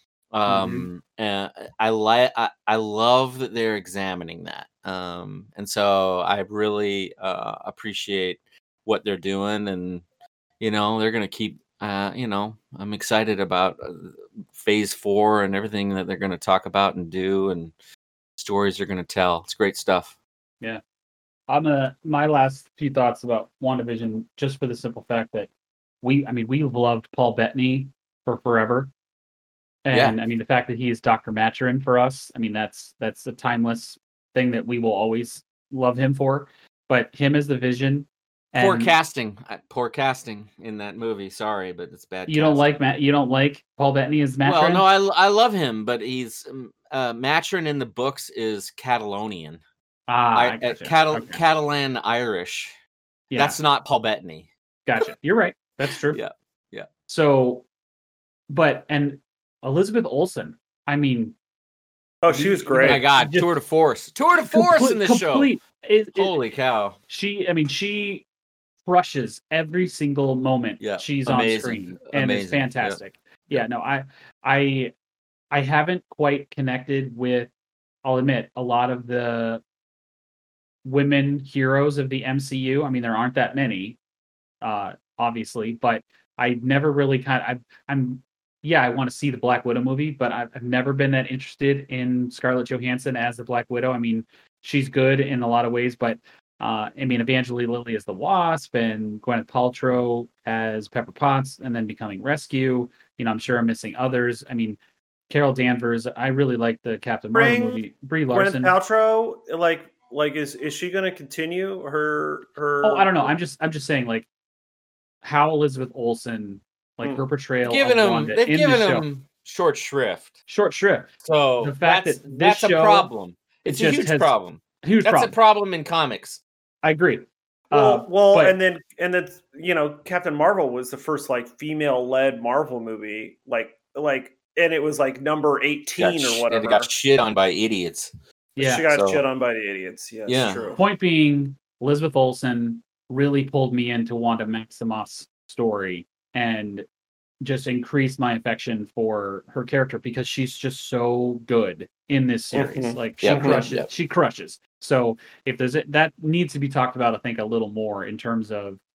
Um and I like I, I love that they're examining that. Um and so I really uh appreciate what they're doing, and you know they're gonna keep uh you know I'm excited about uh, phase four and everything that they're gonna talk about and do, and stories they're gonna tell. It's great stuff. I'm a my last few thoughts about WandaVision, just for the simple fact that we, I mean, we loved Paul Bettany for forever, and I mean the fact that he is Doctor Maturin for us. I mean that's that's a timeless thing that we will always love him for. But him as the Vision, Poor and casting. Uh, Poor casting in that movie. Sorry, but it's bad. you don't casting. like Matt, you don't like Paul Bettany as Well, Maturin. no, I I love him, but he's um, uh, Maturin in the books is Catalonian, ah, I, I uh, gotcha. Catal- Okay. Catalan Irish. Yeah, That's not Paul Bettany. gotcha. You're right. That's true. Yeah, yeah. So, but and Elizabeth Olsen. I mean, Oh, she was great. Oh my God, Just- tour de force, tour de force complete- in this show. complete. It- it- Holy cow! she, I mean, she crushes every single moment Yeah, she's amazing, on screen, and it's amazing, yeah. fantastic. Yeah. no, I, I, I haven't quite connected with. I'll admit a lot of the women heroes of the M C U. I mean, there aren't that many, uh, obviously, but I never really kind of. I, I'm, yeah, I want to see the Black Widow movie, but I've, I've never been that interested in Scarlett Johansson as the Black Widow. I mean, she's good in a lot of ways, but uh, I mean, Evangeline Lilly as the Wasp and Gwyneth Paltrow as Pepper Potts, and then becoming Rescue. You know, I'm sure I'm missing others. I mean, Carol Danvers. I really like the Captain Marvel Bring movie. Brie Gwyneth Larson. Paltrow, like, like is is she going to continue her her? Oh, I don't know. I'm just I'm just saying, like, how Elizabeth Olsen, like Hmm. her portrayal Given of him, Wanda they've in given the show. him short shrift. Short shrift. So The fact that's, that this that's a show- problem. It's a just huge has- problem. Huge That's problem. a problem in comics. I agree. Well, Uh, well, but- and then and then you know, Captain Marvel was the first like female led Marvel movie, like like, and it was like number eighteen Got sh- or whatever. It got shit on by idiots. yeah. she got so- shit on by the idiots. Yes, Yeah. true. Point being, Elizabeth Olsen really pulled me into Wanda Maximoff's story and just increased my affection for her character because she's just so good in this series. Mhm. Like she Yep, yep, crushes. yep. She crushes. So if there's a, that needs to be talked about, I think a little more in terms of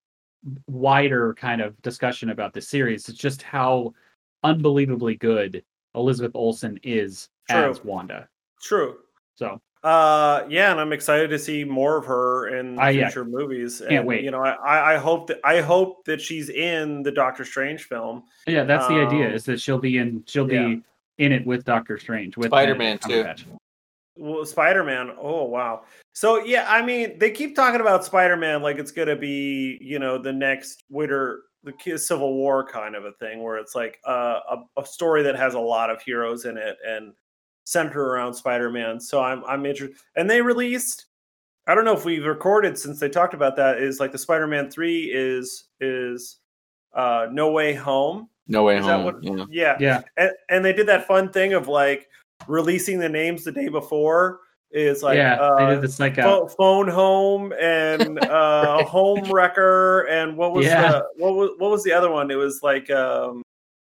wider kind of discussion about this series. It's just how unbelievably good Elizabeth Olsen is True. as Wanda. True. So, uh, yeah, and I'm excited to see more of her in Uh, yeah. future movies. Can't and, wait. You know, I, I hope that I hope that she's in the Doctor Strange film. yeah, that's the idea, Um, is that she'll be in she'll yeah. be in it with Doctor Strange, with Spider-Man, Benedict too. Cumberbatch. Well, Spider-Man. Oh, wow. So, yeah, I mean, they keep talking about Spider-Man like it's going to be, you know, the next Winter, the Ki- Civil War kind of a thing, where it's like uh, a, a story that has a lot of heroes in it and center around Spider-Man. So I'm I'm interested. And they released, I don't know if we've recorded since they talked about that, is like the Spider-Man three is is uh, No Way Home. No Way Is that Home. what? Yeah. Yeah. Yeah, And, and they did that fun thing of like releasing the names the day before. Is like yeah, uh, they did this like a pho- phone home and uh, home wrecker and what was Yeah. the what was what was the other one? It was like um,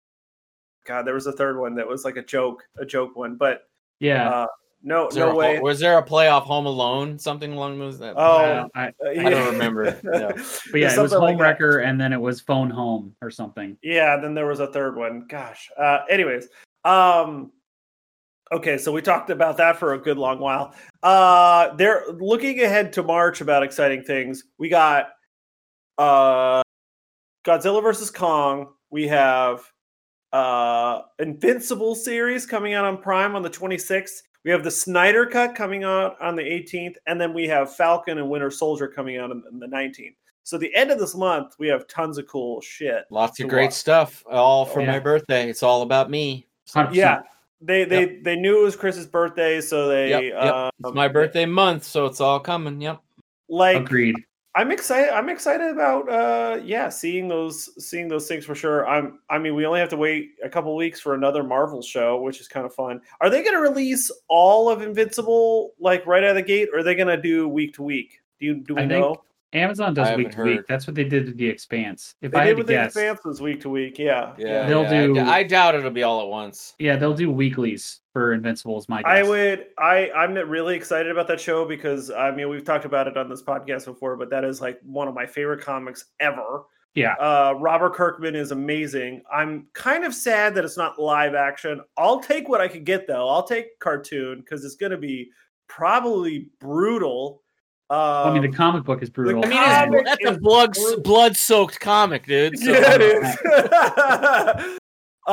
God, there was a third one that was like a joke, a joke one, but yeah. uh, no, Was there, no a, way. was there a playoff Home Alone? Something along those that. Oh, Wow, I, uh, I don't remember. Yeah. but yeah, it was Something like Home that. Wrecker, and then it was Phone Home or something. Yeah, then there was a third one. Gosh. Uh, anyways, um, okay, so we talked about that for a good long while. Uh, they're looking ahead to March about exciting things. We got uh, Godzilla versus Kong. We have uh, Invincible series coming out on Prime on the twenty-sixth. We have the Snyder Cut coming out on the eighteenth, and then we have Falcon and Winter Soldier coming out on the nineteenth. So the end of this month, we have tons of cool shit. Lots to of great watch. stuff. All for Yeah. my birthday. It's all about me. So, one hundred percent. Yeah, they they they knew it was Chris's birthday, so they Yep, yep. um, It's my birthday month, so it's all coming. Yep. Like Agreed. I'm excited. I'm excited about uh yeah, seeing those seeing those things for sure. I'm I mean, we only have to wait a couple weeks for another Marvel show, which is kind of fun. Are they going to release all of Invincible like right out of the gate, or are they going to do week to week? Do you do we I think know? Amazon does I week haven't to week. heard. That's what they did to The Expanse. If They I did had to with the guess, Expanses week to week. Yeah, Yeah. They'll yeah. I d- do- I, doubt it'll be all at once. yeah, they'll do weeklies for Invincible. Is my guess. I would. I I'm really excited about that show because I mean we've talked about it on this podcast before, but that is like one of my favorite comics ever. Yeah. Uh, Robert Kirkman is amazing. I'm kind of sad that it's not live action. I'll take what I could get though. I'll take cartoon because it's going to be probably brutal. Um, I mean, the comic book is brutal. I mean, Comic it's, that's a is blood brutal. blood soaked comic, dude. So, yeah, it is.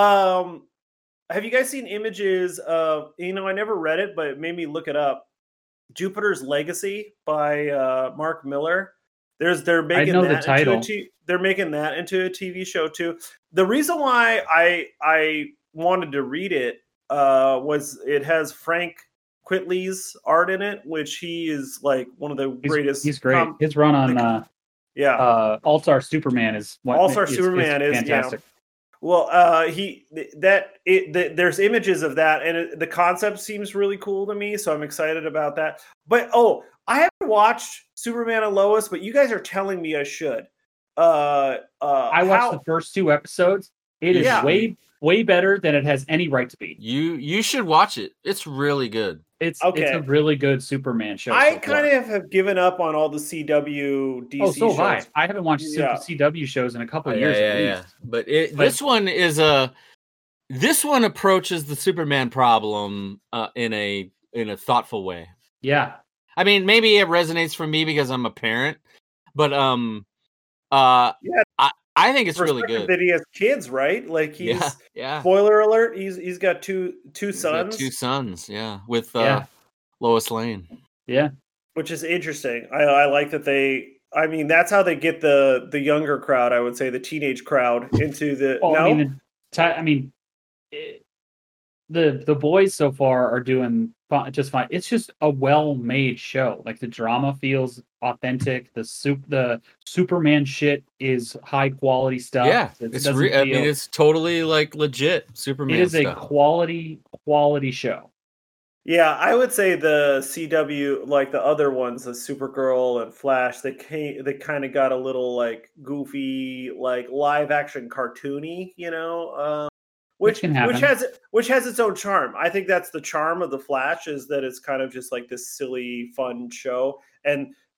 um, have you guys seen images of? You know, I never read it, but it made me look it up. Jupiter's Legacy by uh, Mark Miller. There's they're making know the that title. into a t- they're making that into a T V show too. The reason why I I wanted to read it uh, was it has Frank Quitely's art in it, which he is like one of the He's, greatest. he's great. com- His run on the- uh, yeah. uh, All Star Superman is what All-Star is- Superman is, yeah. fantastic. Well, uh, he that it the, there's images of that, and it, the concept seems really cool to me, so I'm excited about that. But oh, I haven't watched Superman and Lois, but you guys are telling me I should. Uh, uh, I watched how- the first two episodes. It is Yeah. way way better than it has any right to be. you you should watch it. It's really good. It's Okay. it's a really good Superman show. I so kind far. of have given up on all the C W D C oh so shows. have I. I haven't watched Super Yeah. C W shows in a couple Oh, of yeah, years yeah, at yeah. least. But it, But- this one is a this one approaches the Superman problem uh, in a in a thoughtful way. Yeah, I mean, maybe it resonates for me because I'm a parent, but um, uh, Yeah. I I think it's really Perspective good. that he has kids, right? Like he's Yeah, yeah. spoiler alert. He's he's got two two He's got sons, two sons, yeah, with uh, Yeah. Lois Lane. yeah. which is interesting. I, I like that they. I mean, that's how they get the the younger crowd. I would say the teenage crowd into the. Well, no, I mean, the, ti- I mean, it, the the boys so far are doing fi- just fine. It's just a well-made show. Like the drama feels authentic. The soup, the Superman shit is high quality stuff. Yeah, It it's doesn't re- I mean, feel- it's totally like legit Superman it is a stuff. quality quality show. yeah, I would say the C W, like the other ones, the Supergirl and Flash, they came, they kind of got a little like goofy, like live action cartoony, you know, um, Which which can happen. which has which has its own charm. I think that's the charm of the Flash is that it's kind of just like this silly, fun show, and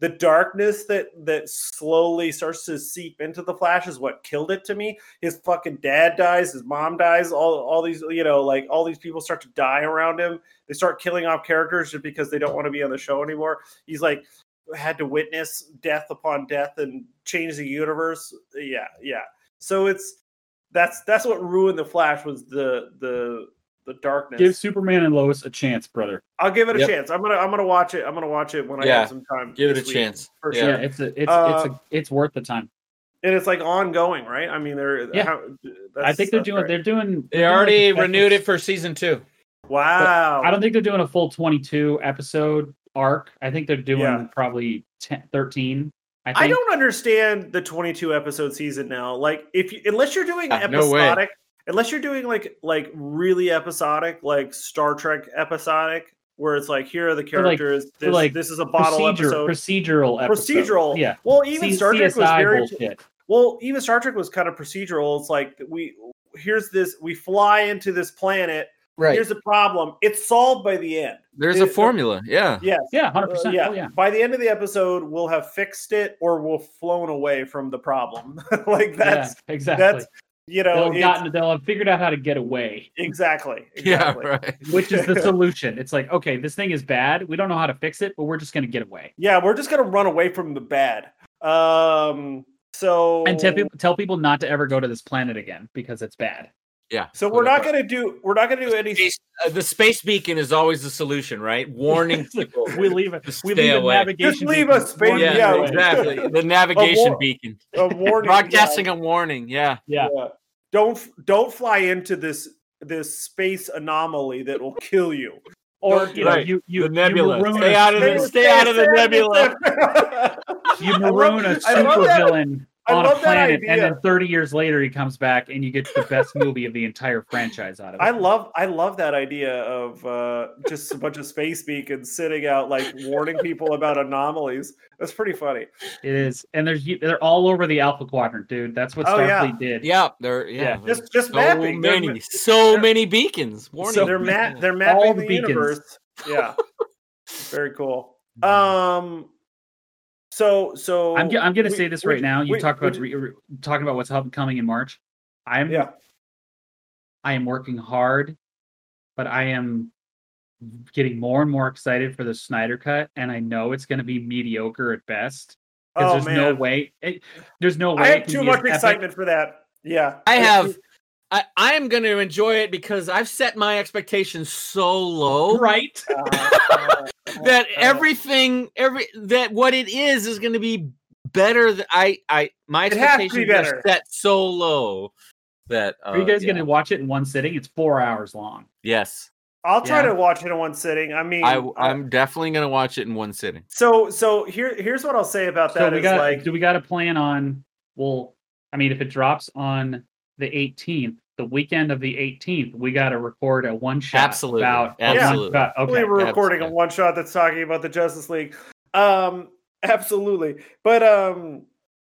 the darkness that that slowly starts to seep into the Flash is what killed it to me. His fucking dad dies, his mom dies, all all these, you know, like all these people start to die around him. They start killing off characters just because they don't want to be on the show anymore. He's like had to witness death upon death and change the universe. Yeah, yeah. So it's that's that's what ruined the Flash was the the the darkness. Give Superman and Lois a chance, brother. I'll give it a Yep. chance. I'm gonna I'm gonna watch it. I'm gonna watch it when I Yeah. have some time. Give it this a week, chance. for Yeah. sure. Yeah, it's a, it's Uh, it's a, it's worth the time. And it's like ongoing, right? I mean, they're Yeah. how, that's, I think they're that's doing great. they're doing. They they're doing already like a renewed special- it for season two. Wow. I don't think they're doing a full twenty-two episode arc. I think they're doing Yeah. probably ten, thirteen. I think. I don't understand the twenty-two episode season now. Like, if you, unless you're doing Ah, no way. episodic, unless you're doing like like really episodic, like Star Trek episodic, where it's like here are the For, like- characters. for, this, like, this is a bottle Procedure, episode. procedural episode. Procedural. Yeah. Well, even C- Star Trek was C S I very bullshit. well. Even Star Trek was kind of procedural. It's like we here's this. We fly into this planet. Right. Here's the problem. It's solved by the end. There's It- a formula. Yeah. Yes. Yeah, hundred Uh, percent. yeah. Oh yeah. By the end of the episode, we'll have fixed it or we'll flown away from the problem. Like that's yeah, exactly. that's you know they'll have it's- gotten they'll have figured out how to get away, exactly, Yeah. exactly. Right. which is the solution. It's like, okay, this thing is bad. We don't know how to fix it, but we're just gonna get away. Yeah, we're just gonna run away from the bad. Um so And tell people tell people not to ever go to this planet again because it's bad. Yeah. so we're not gonna do we're not gonna do any Space, uh, the space beacon is always the solution, right? Warning people. we leave it. to We stay leave a away. navigation. Just leave beacon us space- warning Yeah, you away. exactly. The navigation war- beacon. a warning. Broadcasting yeah. a warning. Yeah. Yeah. Yeah. Don't don't fly into this this space anomaly that will kill you. Or you know, Right. you you The nebula. You maroon Stay a out of super- the- stay out of the nebula. You I love- maroon a I love super that- villain I on a love that planet, and idea. then thirty years later he comes back, and you get the best movie of the entire franchise out of it. I love I love that idea of uh, just a bunch of space beacons sitting out like warning people about anomalies. That's pretty funny. It is, and there's they're all over the Alpha Quadrant, dude. That's what Oh, yeah. Starfleet did. Yeah. There. Yeah. Yeah. there's Just just so mapping. They're many. ma- So they're- many beacons. Warning. So they're ma- they're mapping All the, the beacons. universe. Yeah. Very cool. Um so so I'm, g- I'm gonna we- say this we- right now. You we- talked about we- re- re- talking about what's up- coming in March. I'm yeah. I am working hard, but I am getting more and more excited for the Snyder Cut, and I know it's going to be mediocre at best because Oh there's no man. way. It, there's no way. I it have can too be much as epic. excitement for that. Yeah. I have. I, I am going to enjoy it because I've set my expectations so low Right? Uh, uh, that uh, everything, every that what it is is going to be better. Than I, I, my It has to be expectations better. are set so low that. Uh, Are you guys yeah. going to watch it in one sitting? It's four hours long. Yes, I'll try Yeah. to watch it in one sitting. I mean, I, uh, I'm definitely going to watch it in one sitting. so so here here's what I'll say about So that we is got. like do we got to plan on? Well, I mean, if it drops on the eighteenth, the weekend of the eighteenth, we got to record a one shot. Absolutely. About, Absolutely. About, we okay. were recording a absolutely. one shot that's talking about the Justice League. Um, absolutely. But um,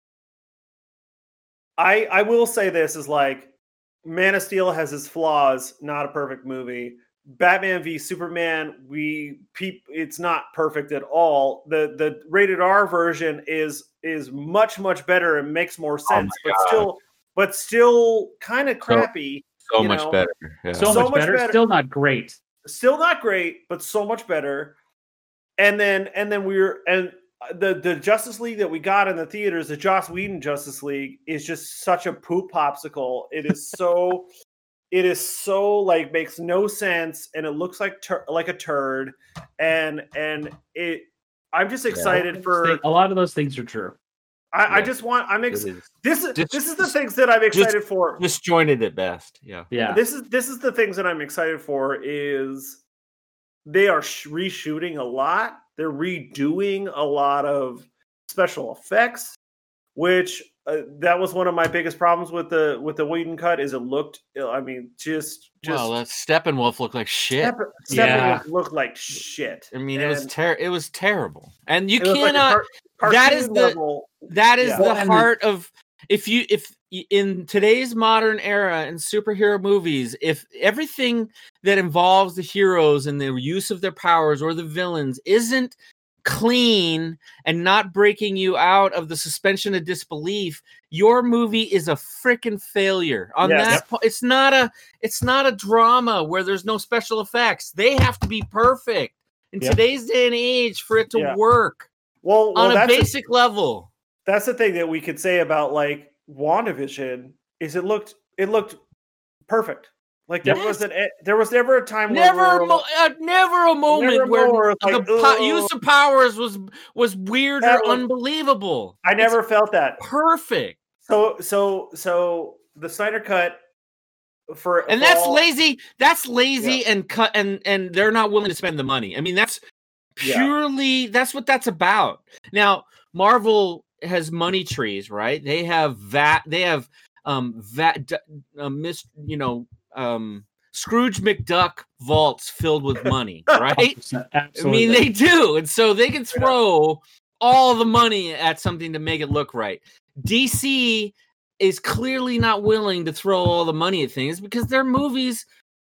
I I will say this is like Man of Steel has its flaws, not a perfect movie. Batman v Superman, we peep, it's not perfect at all. The the rated R version is is much much better and makes more sense, but God. still but still kind of crappy. So you much know, better. Yeah. So, So much, much better. better. Still not great. Still not great, but so much better. And then and then we were and the the Justice League that we got in the theaters, the Joss Whedon Justice League, is just such a poop popsicle. It is so it is so like makes no sense, and it looks like tur- like a turd. And and it I'm just excited for a lot of those things are true. I, I Yeah. just want I'm ex- It is this is Just- this is the things that I'm excited for. disjointed at best. Yeah. Yeah. This is this is the things that I'm excited for is they are sh- reshooting a lot. They're redoing a lot of special effects, which uh, that was one of my biggest problems with the with the Whedon cut. Is it looked? I mean, just just Well, that Steppenwolf looked like shit. Step- Yeah. Steppenwolf looked like shit. I mean, it was And ter- It was terrible, and you it was like a cannot. car- that is cartoon the- level. that is Yeah. the Well, and the- heart of if you if y- in today's modern era in superhero movies, if everything that involves the heroes and the use of their powers or the villains isn't clean and not breaking you out of the suspension of disbelief, your movie is a freaking failure. On Yes. that, Yep. po- it's not a it's not a drama where there's no special effects. They have to be perfect in Yep. today's day and age for it to Yeah. work Well, well on a that's basic level. that's the thing that we could say about like WandaVision is it looked it looked perfect. Like there Yes. wasn't a- there was never a time Never, where a we were- mo- uh, never a moment Never a where moment, the like, po- ugh. use of powers was was weird That or was- unbelievable. I never felt that. Perfect. So so so the Snyder cut for And for that's all- lazy. That's lazy and cut and and they're not willing to spend the money. I mean, that's Yeah. purely that's what that's about. Now, Marvel has money trees, right? They have that they have um that d- uh, mis, you know, um Scrooge McDuck vaults filled with money, right? I Absolutely. mean, they do. And so they can throw all the money at something to make it look right. D C is clearly not willing to throw all the money at things because their movies,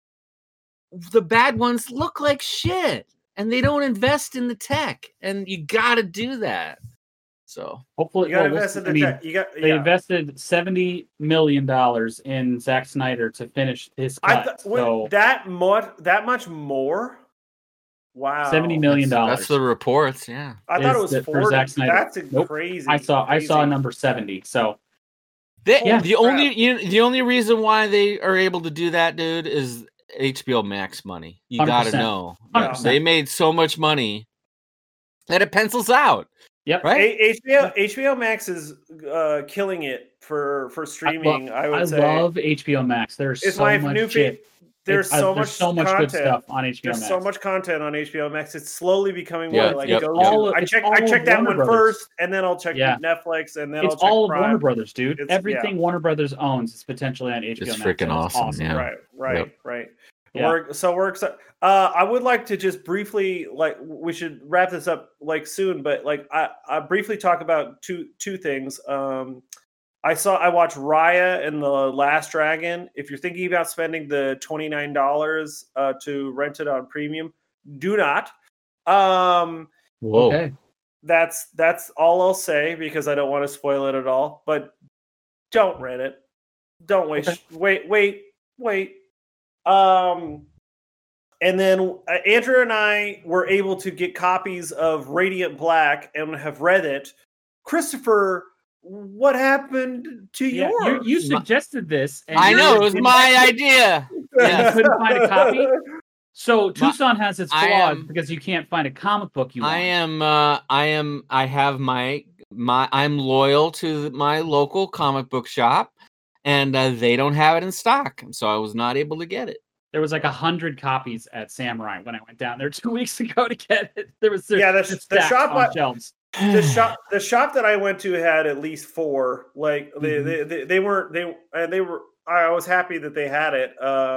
the bad ones, look like shit. And they don't invest in the tech. And you got to do that. So Hopefully, You got to well, we'll invest see. in the I mean, tech. You got they yeah. invested seventy million dollars in Zack Snyder to finish his I cut. th- when- so that much that much more. Wow. seventy million that's, dollars. that's the reports. Yeah. I thought it is was that for forty. Zack Snyder. That's Nope. crazy. I saw I saw a crazy. number seventy. So They, Holy the crap. only you, the only reason why they are able to do that, dude, is H B O Max money. You got to one hundred percent. know. one hundred Yeah, percent. they made so much money that it pencils out. Yep. Right? A- H B O H B O Max is uh, killing it for for streaming. I, would I say love H B O Max. There's it's so my much new shit. feed. There's It's- uh, so there's much so much content. good stuff on H B O There's Max. so much content on H B O Max. It's slowly becoming Yeah, more like yep, go yep. All of- I it's check all I of check that Warner one Brothers. first, and then I'll check Yeah. Netflix, and then It's I'll check all of Prime. Warner Brothers, dude. It's- Everything Warner Brothers owns is potentially on H B O It's Max. freaking and awesome, yeah. Right, right, Yep. right. Yeah. We're, so we're excited. Uh, I would like to just briefly, like, we should wrap this up like soon, but like, I, I briefly talk about two two things. Um, I saw, I watched Raya and the Last Dragon. If you're thinking about spending the twenty-nine dollars uh, to rent it on premium, do not. Um, Whoa. Okay. that's that's all I'll say because I don't want to spoil it at all. But don't rent it. Don't waste. Okay. Wait, wait, wait. Um, and then uh, Andrew and I were able to get copies of Radiant Black and have read it. Christopher, what happened to Yeah, yours? you, you suggested this. And I you know, it was didn't- my idea. Yeah. You couldn't find a copy? So Tucson has its I flaws am- because you can't find a comic book you want. I am uh I am I have my my I'm loyal to my local comic book shop and uh, they don't have it in stock. So I was not able to get it. There was like a hundred copies at Samurai when I went down there two weeks ago to get it. There was Yeah, the- just the stacks shop on I- shelves. the shop the shop that I went to had at least four. Like they Mhm. they, they, they weren't they and they were I was happy that they had it. Uh,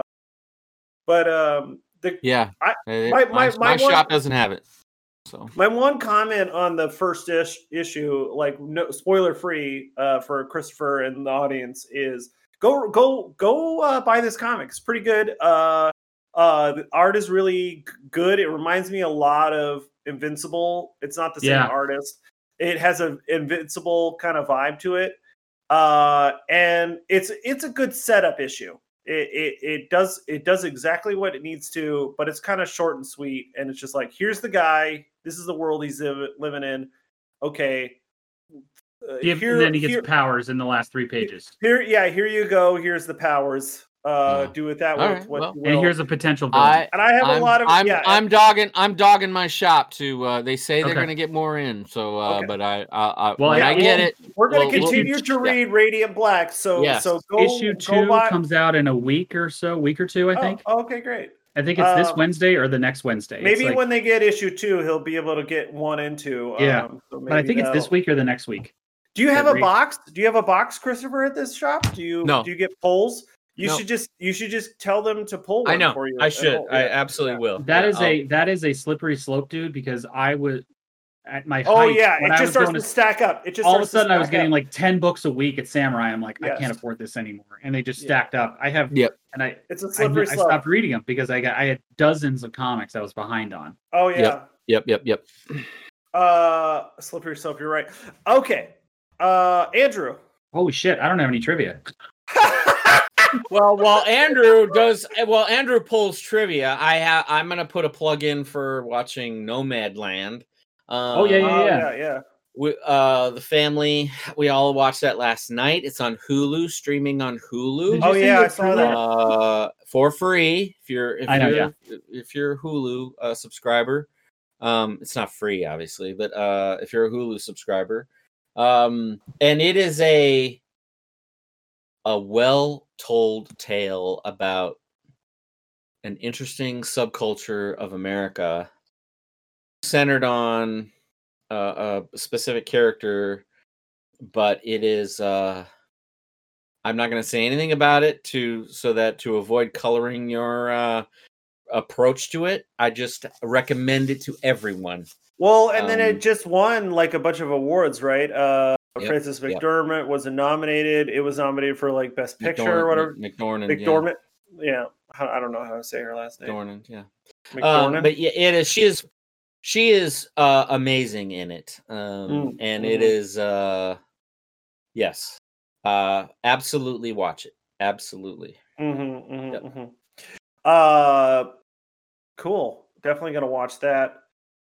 but um, the Yeah. I- Uh, my- my my- my, my one- shop doesn't have it. So my one comment on the first ish, issue, like no spoiler free, uh, for Christopher and the audience is go go go uh, buy this comic. It's pretty good. Uh, uh, the art is really g- good. It reminds me a lot of Invincible. It's not the same Yeah. artist. It has an Invincible kind of vibe to it, uh, and it's it's a good setup issue. It, it it does it does exactly what it needs to, but it's kind of short and sweet, and it's just like, here's the guy, this is the world he's li- living in. Okay, uh, Give, here, and then he gets here, powers in the last three pages. here, yeah, here you go. Here's the powers. Uh, Yeah. do with that All with right, what well. you And will. here's a potential villain. I and I have I'm, a lot of I'm, yeah. I'm dogging I'm dogging my shop to uh they say they're Okay. gonna get more in. So uh Okay. but I I, I Well, when yeah, I get well, it We're going well, to well, continue to yeah. read Radiant Black. So Yes. so go Issue go two buy. comes out in a week or so, week or two, I Oh, think. okay, great. I think it's this um, Wednesday or the next Wednesday. It's Maybe like- when they get issue two, he'll be able to get one and two. Yeah, um, so but I maybe think it's this that'll- week or the next week. Do you have a Agreed. box? Do you have a box, Christopher, at this shop? Do you No. do you get polls? You No. should just you should just tell them to pull one I know for you. I and should hold- I yeah, absolutely yeah. will. That Yeah, is I'll- a that is a slippery slope, dude. Because I was at my Oh height, yeah, when it I just was starts going to to stack up. It just all of a starts to sudden I was stack getting up. like ten books a week at Samurai. I'm like, I Yes. can't afford this anymore, and they just Yeah. stacked up. I have Yep. and I It's a I, slippery I slope. stopped reading them because I got I had dozens of comics I was behind on. Oh yeah. Yep, yep, yep. Uh, slippery slope. You're right. Okay. Uh, Andrew. Holy shit! I don't have any trivia. Well, while Andrew does, well, Andrew pulls trivia. I have. I'm gonna put a plug in for watching Nomadland. Um, Oh, yeah, yeah, Oh, yeah. yeah, yeah. We, uh, the family, we all watched that last night. It's on Hulu, streaming on Hulu. Did you Oh see yeah, the I saw trailer? that. Uh, for free if you're if I know, you're if you're a Hulu uh, subscriber. Um, it's not free, obviously, but uh, if you're a Hulu subscriber, um, and it is a a well told tale about an interesting subculture of America, centered on uh, a specific character, but it is. Uh, I'm not going to say anything about it to so that to avoid coloring your uh, approach to it. I just recommend it to everyone. Well, and then Um, it just won like a bunch of awards, right? Uh, Yep, Frances yep. McDormand was nominated. It was nominated for like Best Picture or whatever. McDormand, McDormand. Yeah. I I don't know how to say her last yeah. name. McDormand, yeah. McDormand. Um, but yeah, it is. She is. She is uh, amazing in it, um, Mm, and mhm. it is. Uh, yes, uh, absolutely watch it. Absolutely. Mm-hmm, mm-hmm, Yep. mm-hmm. Uh, cool. Definitely gonna watch that.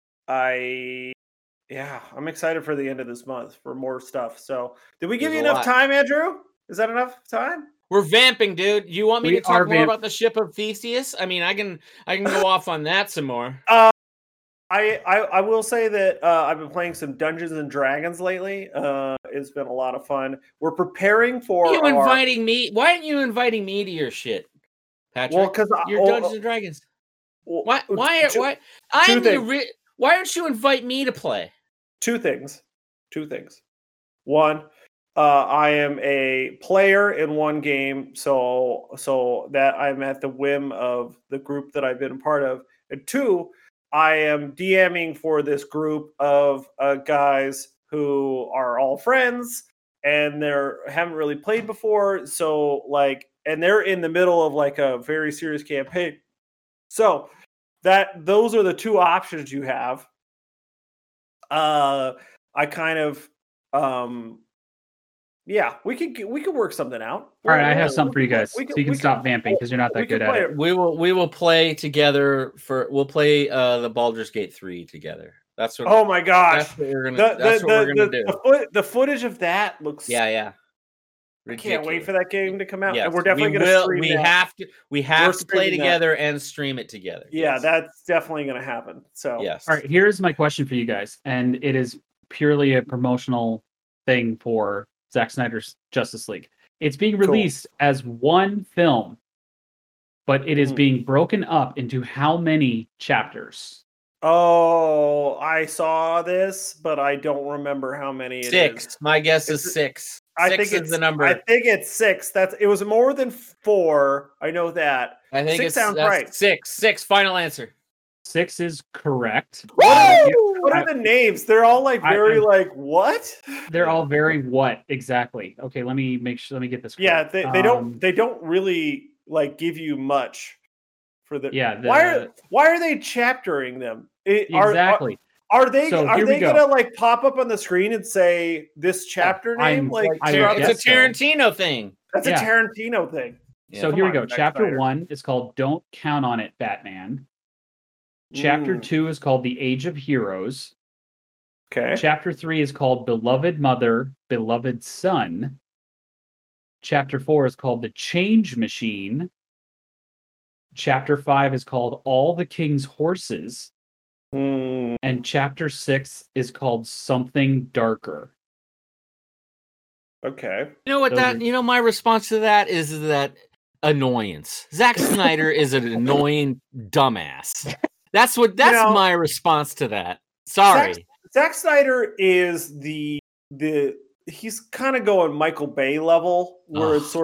I, yeah, I'm excited for the end of this month for more stuff. So, did we give There's you a enough lot. time, Andrew? Is that enough time? We're vamping, dude. You want me We to talk are more vamp- about the ship of Theseus? I mean, I can. I can go off on that some more. Uh, I, I I will say that uh, I've been playing some Dungeons and Dragons lately. Uh, it's been a lot of fun. We're preparing for Why are you our inviting me? Why aren't you inviting me to your shit, Patrick? well, because Your Dungeons and Dragons. Why? Why? Two, Why? I'm the. things. Ri- why don't you invite me to play? two things. Two things. One, uh, I am a player in one game, so so that I'm at the whim of the group that I've been a part of. And two, I am DMing for this group of uh, guys who are all friends and they're haven't really played before. So like, and they're in the middle of like a very serious campaign. So that those are the two options you have. Uh, I kind of, um, yeah, we could we could work something out. All right, I We'll- have something for you guys, we so you can we stop vamping because you're not we that can good at play it. We will. We will play together for. We'll play uh the Baldur's Gate three together. That's what. Oh my gosh, That's what we're gonna. the that's the what we're the, gonna the, do. the, foot, the footage of that looks. Yeah, yeah. I can't wait for that game to come out, Yes, and we're definitely we going to will. stream We that. have to. We have to play streaming that. together and stream it together. Yeah, Yes. that's definitely going to happen. So Yes. All right, here's my question for you guys, and it is purely a promotional thing for Zack Snyder's Justice League. It's being Cool. released as one film, but it is Mhm. being broken up into how many chapters? Oh, I saw this, but I don't remember how many it is. Six. My guess It's- is six. I six think is it's the number. I think it's six. That's it was more than four. I know that. I think six it's sounds that's right. Six. Six. Final answer. Six is correct. What are, Woo! what are the names? They're all like I- very I'm- like what? They're all very what exactly? Okay, let me make sure. Let me get this. Yeah, correct. they, they don't Um, they don't really like give you much for the. Yeah, why are the- why are they chaptering them? It- are- Exactly. Are, are they So are here we they go. gonna like pop up on the screen and say this chapter I'm- name? Like I throughout would the- It's a guess so. Tarantino thing. that's Yeah. a Tarantino thing. So Come here we on, go. Zack Chapter Snyder. one is called "Don't Count on It, Batman." Chapter Mm. two is called "The Age of Heroes." Okay. Chapter three is called "Beloved Mother, Beloved Son." Chapter four is called "The Change Machine." Chapter five is called "All the King's Horses." Mm. And chapter six is called "Something Darker." Okay. You know what Those that? are- You know my response to that is that annoyance. Zack Snyder is an annoying dumbass. That's what. That's know- my response to that. Sorry. Zack, Zack Snyder is the the he's kind of going Michael Bay level where it's Ugh. sort of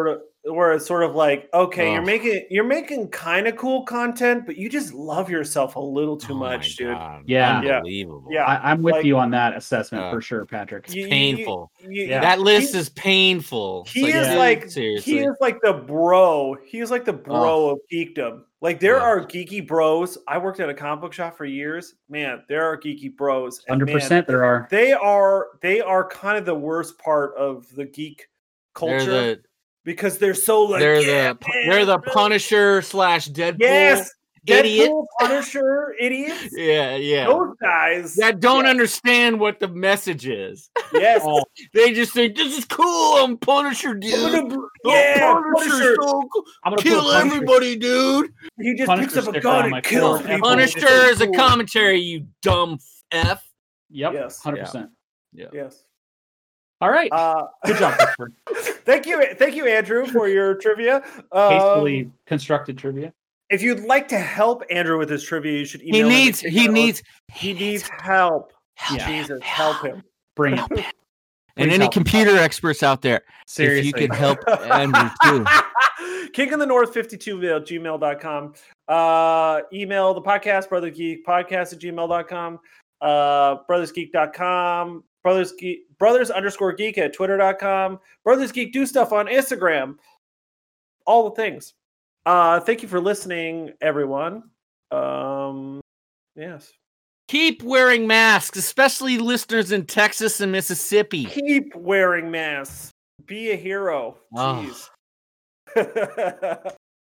where it's sort of like, okay, Ugh. you're making you're making kind of cool content, but you just love yourself a little too Oh much, my dude. God. Yeah. Yeah. Unbelievable. Yeah. I, I'm with like- you on that assessment Uh, for sure, Patrick. You- you- Painful. you- you- Yeah. That list he- is painful. It's He is yeah. like seriously. he is like the bro. He is like the bro of geekdom. Like there Ugh. are geeky bros. I worked at a comic book shop for years. Man, there are geeky bros. and Hundred man, percent, there are. They are they are kind of the worst part of the geek they're culture the because they're so like they're yeah, the man, they're the really- Punisher slash Deadpool Yes, idiot. Deadpool, Punisher, idiots. Yeah, yeah. Those guys That don't yeah. understand what the message is. Yes. Oh, They just think this is cool. I'm Punisher, dude. Yeah, yeah, Punisher. Punisher. So cool. I'm gonna Kill put a Punisher- everybody, dude. He just Punisher picks up a sticker gun on my and kills forehead. people. Punisher It's so is a cool. commentary, you dumb f. Yep. Yes. Hundred percent. Yes. All right. Uh, Good job, Christopher. thank you, thank you, Andrew, for your trivia. Um, Hastily constructed trivia. if you'd like to help Andrew with his trivia, you should He email him at needs. He kick needs. He needs help. Yeah. Jesus, help him. Bring it. And Please any help. computer experts out there, Seriously. if you can help Andrew too. King in the North fifty-two at gmail dot com. Uh, email the podcast, Brother Geek Podcast at gmail dot com. Uh, brothers geek dot com. Brothers Geek, Brothers underscore Geek at twitter dot com. Brothers Geek do stuff on Instagram. All the things. Uh, thank you for listening, everyone. Um, yes. Keep wearing masks, especially listeners in Texas and Mississippi. Keep wearing masks. Be a hero. Oh. Jeez.